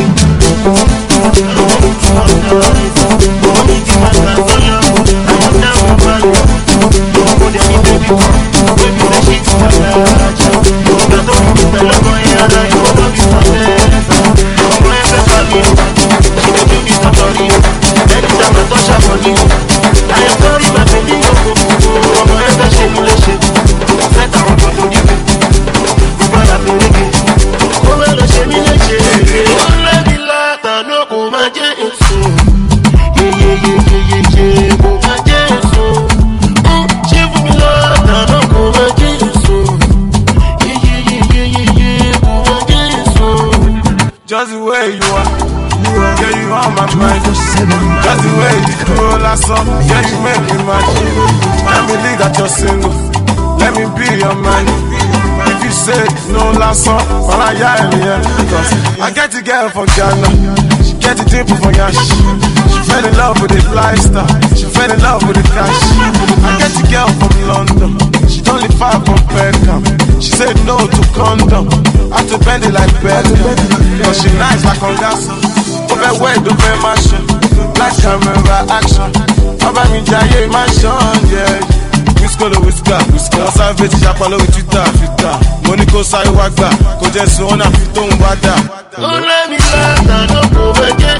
Just the way you are, yeah, you are my mind. Just the way you roll that song, yeah, you make me mad. Let me leave that you're single, let me be your man. If you say no last song, well, I get the girl from Ghana, she get the dimple from Yash. She fell in love with the lifestyle, she fell in love with the cash. I get the girl from London, she don't live far from Peckham. She said no to condom, I have to bend it like Beckham. But she nice like on gas, overweight, over mansion, black camera action. About me, Jaye mansion, yeah. Whisker, savage, Japalo with Twitter. Monaco, Saiwaga, Kojesu, on a Fiton Wada. Don't let me laugh, I don't go again.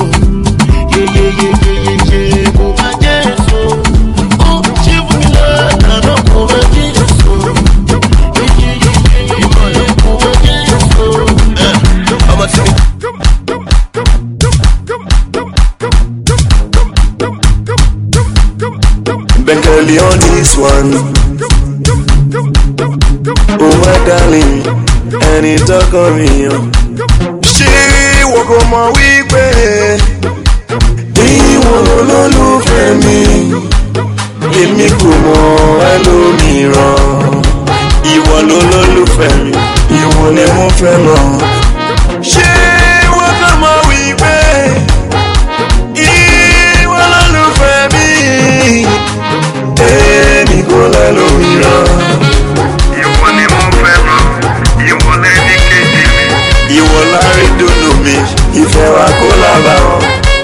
Yeah, go again. Oh, she will laugh, I don't go again. I'm a Bengali on this one. Oh my darling, any talk on me. She walk on my way. Ìwọ lólùfẹ́ mi, èmi kò mọ ẹlòmíràn. Ìwọ lólùfẹ́ mi, ìwọ ni mo fẹ́ràn. Ṣé wọ́n kàn mọ̀ wípé ìwọ lólùfẹ́ mi, èmi kò lẹ́lòmíràn. Ìwọ ni mo fẹ́ràn, ìwọ lẹ́ni kejì mi. Ìwọ lárí dùnú mi, ìfẹ́ wa kò lábàwọ́n.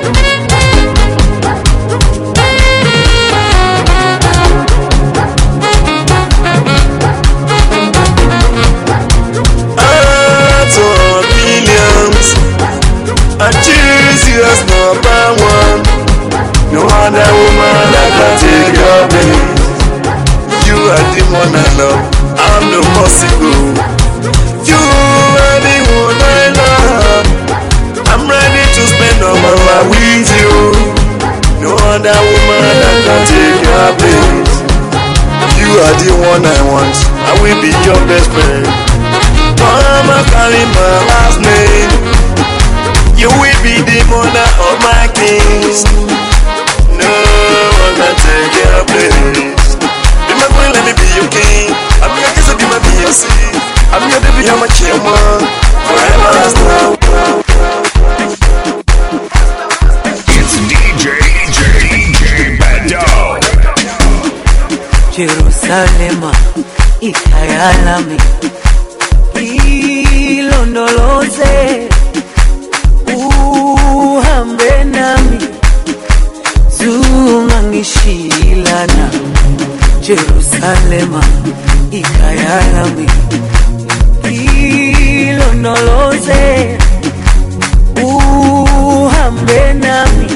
I choose you as number one. No other woman that can take your place. You are the one I love, I'm the possible. You are the one I love, I'm ready to spend all my life with you. No other woman that can take your place. You are the one I want, I will be your best friend. Mama carry my last name. You will be the mother of my kings. No one can take your place. Be my queen, let me be your king. I'm your kiss, be my BSC. I'm your baby, I'm a chairman. Forever as now. It's DJ Bado. Jerusalem, Ikayalami, Ilondoloze. Uhambe nami zungangishilana Jerusalema ikayalami ilondoloze uhambe nami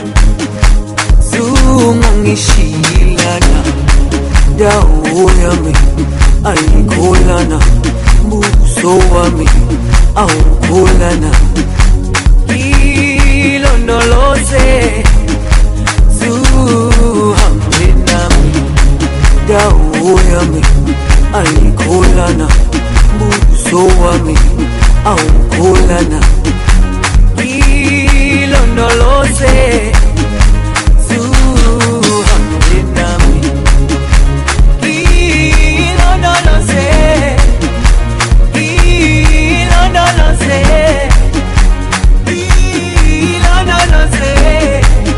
zungangishilana dawo yami ayikholana buso wami awukholana ilondoloze zuhambe nami dawo yami ayikholana buso wami awukholana ilondoloze zuhambe nami ilondoloze ilondoloze ilondoloze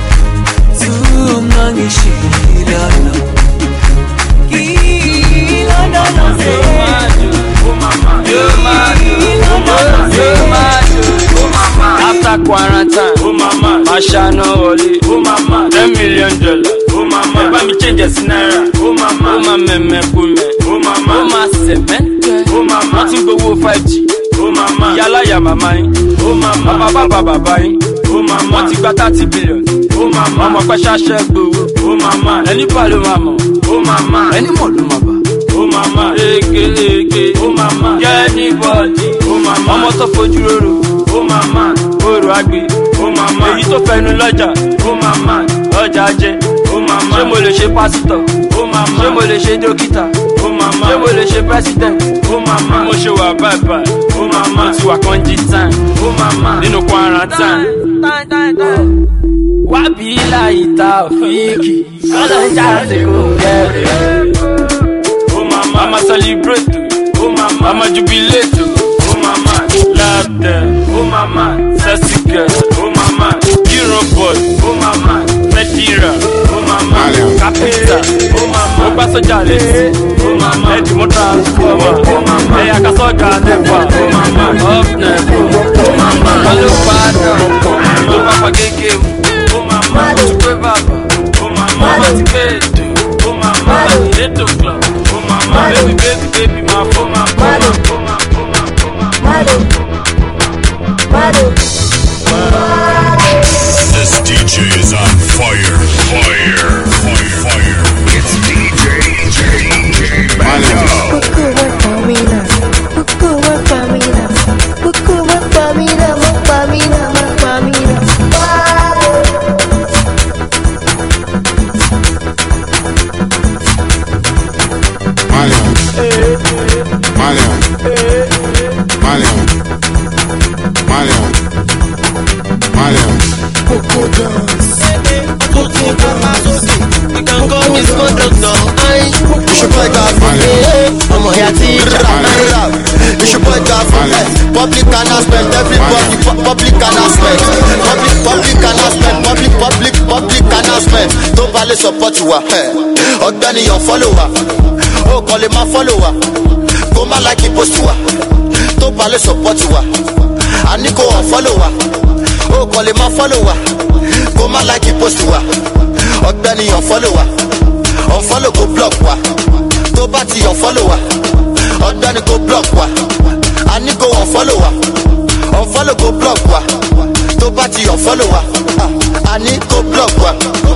ṣáná wọlé. Oh mama, $10 million. Oh mama, ẹ bá mi change ẹ̀sìn náírà. Oh mama, ó máa mẹ́mẹ́ kú mẹ́. Oh mama, ó máa sẹ̀mẹ́ntẹ́. Oh mama, wọ́n ti gbowó 5G. Oh mama, yálàyà màmá yín. Oh mama, bàbá yín. Oh mama, wọ́n ti gba 30 billion. Oh mama, ọmọ pẹ́ ṣáṣẹ́ gbowó. Oh mama, ẹni bá ló máa mọ̀. Oh mama, ẹni mọ̀ ló máa bà. Oh mama, ege. Oh mama, anybody. Oh mama, ọmọ tó fojú roro. Oh mama, orò àgbè. Oh mama, èyí tó fẹnu lọ́jà. Oh mama, ọjà jẹ. Oh mama, ṣé mo lè ṣe pásítọ̀? Oh mama, ṣé mo lè ṣe dókítà? Oh mama, ṣé mo lè ṣe president? Oh mama, mo ṣe wà báyìí. Oh mama, mo ti wà kọ́njí time. Oh mama, nínú quarantine. wá bí láyìí ta òfìkì. kọ́lọ̀ ń jáde kò gẹ̀rẹ́. Oh mama, I'ma celebrate. Oh mama, I'ma jubilate. Oh mama, love them. Oh mama, sexy girl. Oh mama, hero boy. Oh mama, Medira. Oh mama, Kapita. Oh mama, ó gbá sójà létí. Oh mama, ẹ̀dì mú transformer. Oh mama, ẹ̀yà kasọ́gà nẹ́pà. Oh mama, up nepo. Oh mama, olùpadà. ló bá pa gégé mu. Oh mama, ó ti pé bàbá. Oh mama, ó ti pé ètò. Oh mama, ó ti ètò club. Oh mama, baby, my phone, my phone. This DJ is on fire. It's DJ It's your boy Gavin. Public announcement, everybody. Public announcement. Public announcement. Don't value support you. Ọ̀gbẹ́ni your follower. Oh, call him my follower. Go man like he post you. Don't value support you. I need go on follower. Oh, call him my follower. Go man like he post you. Ọ̀gbẹ́ni your follower. Unfollow go block wa. Tó bá ti unfollow wa. Ọ̀gbẹ́ni go block wa. I need go unfollow wa. Unfollow go block wa. Tó bá ti unfollow wa. I need go block wa.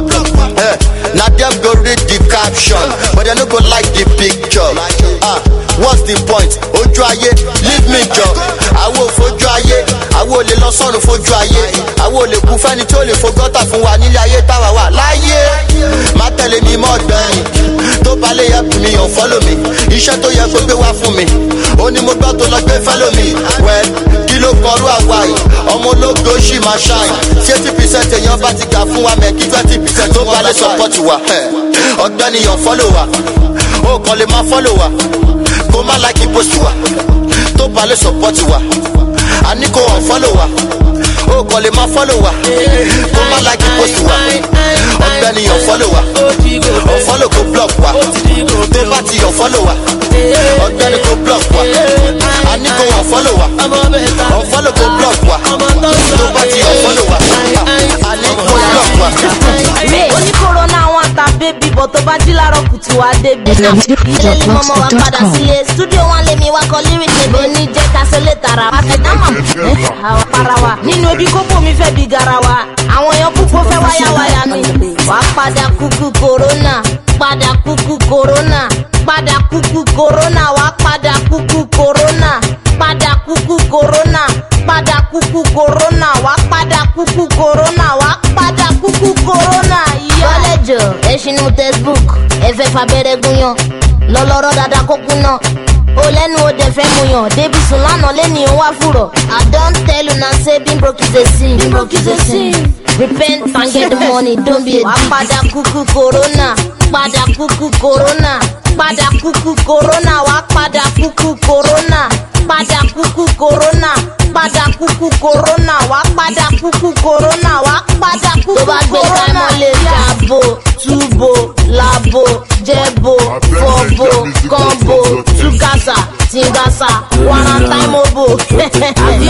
Now them go read the caption, but they no go like the picture. What's the point? Ojú ayé, leave me jọ. Àwo fojú ayé, àwo lè lọ sọ́run fojú ayé. Àwo lè kú fẹ́ni tí ó lè fogọ́tà fún wa nílé ayé táwa wà láyé. Má tẹ̀lé mi mọ́ ọ̀gbẹ́rin, tó bá lè yẹ mi ò follow mi. Iṣẹ́ tó yẹ kó gbé wá fún mi, ó ní mo gbọ́ tó lọ gbé follow mi. Well, kí ló kọrú àwa yìí? Ọmọ ológo ṣì máa ṣáìn. 80% èèyàn bá ti gà fún wa mẹ́kí 20% tó bá lè support wa. Ọ̀gbẹ́ni yàn follow wa, ó kàn lè máa follow wa. Kó má like post wa, tó bá lè support wa. A ní kó unfollow wa, ó kàn lè máa follow wa. Kó má like post wa, ọ̀gbẹ́ni yàn follow wa. Unfollow kó block wa, tó bá ti unfollow wa. Ọ̀gbẹ́ni kó block wa, a ní kó unfollow wa. Unfollow kó block wa, tó bá ti unfollow wa. A ní kó block wa. Oní corona wọn ta bébí bọ̀ tó bá jí láàárọ̀ kùtù wá débi. Ilé ní mọ́mọ́ wa padà sílé. Studio wọn lè mi wá kọ lyrics èdè oníjẹ́ kásólé tara wa. Àwọn para wa. Nínú ebi kókó mi fẹ́ bí garawa. Àwọn èèyàn púpọ̀ fẹ́ wáyà mi. Wà á padà kúkú corona. Padà kúkú corona. Padà kúkú corona. Wà á padà kúkú corona. Padà kúkú corona. Padà kúkú corona. Wà á padà kúkú corona. Wà á padà kúkú corona. Kọ́lẹ́jọ ẹ̀ṣinú textbook ẹ̀fẹ̀ fàbẹ̀rẹ̀ gúnyàn lọ́lọ́rọ́ dada kókún náà ó lẹ́nu ó dẹ̀ fẹ́ mu yàn débi sùn lánàá lẹ́ni ó wá fúrọ̀. I don tell una say being broke is a sin. Being broke is a sin. Repent and get the money, don't be a wá padà kúkú corona. Padà kúkú corona. Padà kúkú corona. Wá padà kúkú corona. Padà kúkú corona. Padà kúkú corona. Wá padà kúkú corona. Wá padà kúkú corona. Tó bá gbé kámọ́ lè jàbò, túbò, làbò, jẹ́bò, fọ́bò, kọ́bò, túkàsà, tìǹgàsà, wàrántàmọ́bò. Àbí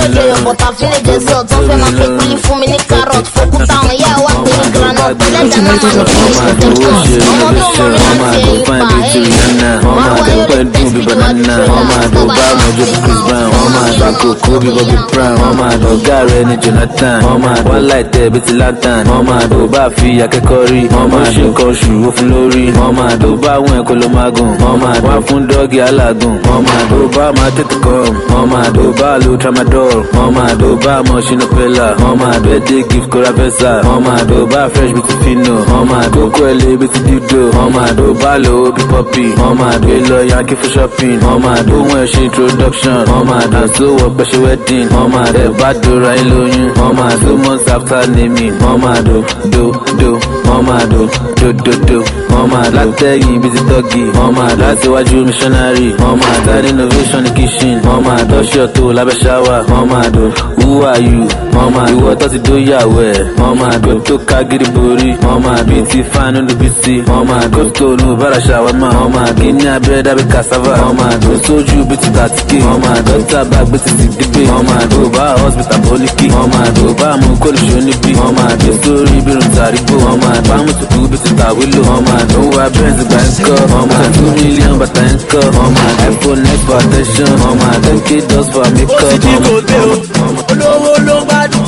jẹyọ bọ̀tà fílẹ̀ jẹsẹ̀ ọ̀tún fẹ́ máa fi kúlí fún mi ní carrot fòkúta àwọn ìyá wa pé ní granite ẹlẹ́dàá náà máa ní kí ní ṣe tẹ̀kọ́ ọmọ tó mọ̀ rí láti ẹ̀yìn pa ẹ̀yìn wọ́n wá yóò rí tẹ̀sí bí wọ́n ti ṣe náà tó bá yẹ kí Chris Brown ọmọ àgbàkó Kobe Bobby Brown ọmọ àdọ̀gá rẹ̀ ní Jonathan ọmọ àdọ̀ light ẹ̀ bí ti lantern ọmọ àdọ̀ bá fi akẹ́kọ̀ọ́ rí ọmọ àdọ̀ nǹkan oṣù ó fún lórí ọmọ àdọ̀ bá àwọn ẹ̀kọ́ ló máa gùn ọmọ àdọ̀ wá fún dọ́gì alágùn ọmọ àdọ̀ bá máa tètè kọ́ ọmọ àdọ̀ bá lo tramadol ọmọ àdọ̀ bá mọ̀ ṣínú pẹ́lá ọmọ àdọ̀ ẹ̀dẹ́ gift kóra fẹ́sà ọmọ àdọ̀ bá fresh bí ti fino ọmọ àdọ̀ kó ẹ̀lẹ́ bí ti dídò ọmọ àdọ̀ bá lo bí pọ́pì ọmọ àdọ̀ èlò yankee for shopping ọmọ àdọ̀ ohun ẹ̀ṣin introduction ọmọ àdọ̀ àti owó pẹ̀ṣẹ̀ wedding ọmọ àdọ̀ bá dora ẹ̀ lóyún ọmọ àdọ̀ months after naming ọmọ àdọ̀ do ọmọ àdọ̀ do ọmọ àdọ̀ látẹ̀yìn bí ti tọ́gì ọmọ àdọ̀ láti wájú missionary ọmọ àdọ̀ innovation ní kitchen ọmọ àdọ̀ ṣọ́tò lábẹ́ ṣáwà ọmọ àdọ̀ who are you ọmọ àdọ̀ ìwọ tó ti dóyàwó ẹ̀ ọmọ àdọ̀ tó ká gírí borí ọmọ àdọ̀ ti fáánù níbi sí ọmọ àdọ̀ tó nù bára ṣàwámà ọmọ àdọ̀ ní abẹ́rẹ́ dábí cassava ọmọ àdọ̀ sójú bí ti tàtíkì ọmọ àdọ̀ tábà gbé ti ti dìbè ọmọ àdọ̀ bá hospital bólíkì ọmọ àdọ̀ bá mú kólùṣó níbí ọmọ àdọ̀ sórí bírun tàrígbò ọmọ àdọ̀ bá mú tùkú bí ti tàwílò ọmọ àdọ̀ wá bẹ́ẹ̀nsì gbà ń kọ́ ọmọ àdọ̀ 2 million bàtà ń kọ́ ọmọ àdọ̀ iPhone next for attention ọmọ àdọ̀ k does for makeup olówó ló gbádùn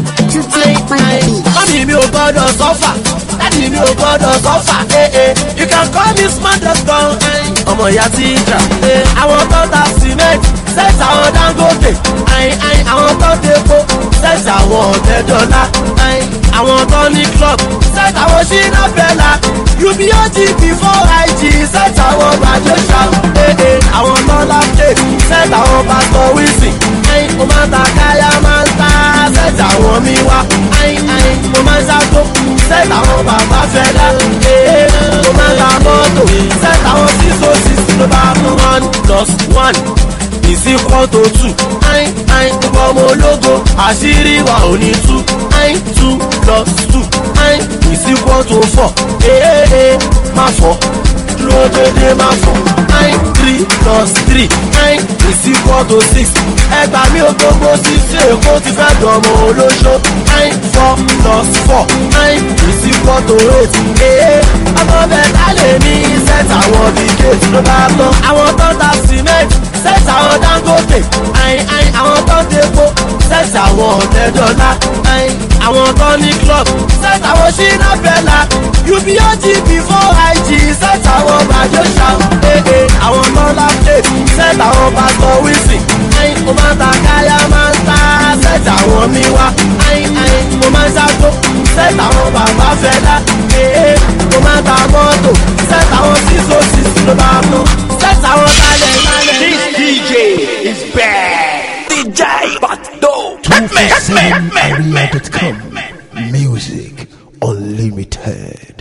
mọ́mí mi ò gbọ́dọ̀ sọ́fà dáàdì mi ò gbọ́dọ̀ sọ́fà you can call me smart doctor ọmọ ìyá tíjà àwọn tó ta cement sẹ́ẹ̀sì àwọn Dangote àwọn tó depo sẹ́ẹ̀sì àwọn ọ̀tẹ̀dọ́là àwọn tó ní club sẹ́ẹ̀sì àwọn ṣínà bẹ́là UBOG before IG sẹ́ẹ̀sì àwọn gbàjọ́sà àwọn tọ́lá plate sẹ́ẹ̀sì àwọn pásítọ̀ Wilson mo máa ń ta káyà máa ń ta sẹ́ẹ̀sì àwọn mi wá mo máa ń ṣàkó sẹ́ẹ̀sì àwọn bàbá fẹ́lá mo máa ń ta mọ́tò sẹ́ẹ̀sì àwọn 606 ló bá mú 1+1 is equal to 2 gbogbo ọmọ ológo àṣírí wa ò ní 2 2+2 is equal to 4 má fọ́ dúró dédé má fọ́ 3+3 is equal to 6 ẹgbà mi ò gbogbo ṣíṣe èkó ti fẹ́ dọ̀mọ̀ olóṣó 4+4 is equal to 8 ọmọ bẹ̀ta lè ní sẹ́ẹ̀tì àwọn bíkẹ́tì ló bá tán àwọn tó ta cement sẹ́ẹ̀tì àwọn Dangote àwọn tó depo sẹ́ẹ̀tì àwọn ọ̀tẹ̀dọ́là àwọn tó ní club sẹ́ẹ̀tì àwọn ṣínà bẹ́là UBOG before IG sẹ́ẹ̀tì àwọn gbàjọ́sà àwọn tọ́lá plate sẹ́ẹ̀tì àwọn pásítọ̀ Wilson mo máa ń ta káyà máa ń ta sẹ́ẹ̀tì àwọn mi wá mo máa ń ṣàkó sẹ́ẹ̀tì àwọn bàbá fẹ́lá mo máa ń ta mọ́tò sẹ́ẹ̀tì àwọn 606 ló bá mú sẹ́ẹ̀tì àwọn talẹ̀. This DJ is bad. DJ Bado. 247area.com. Music unlimited.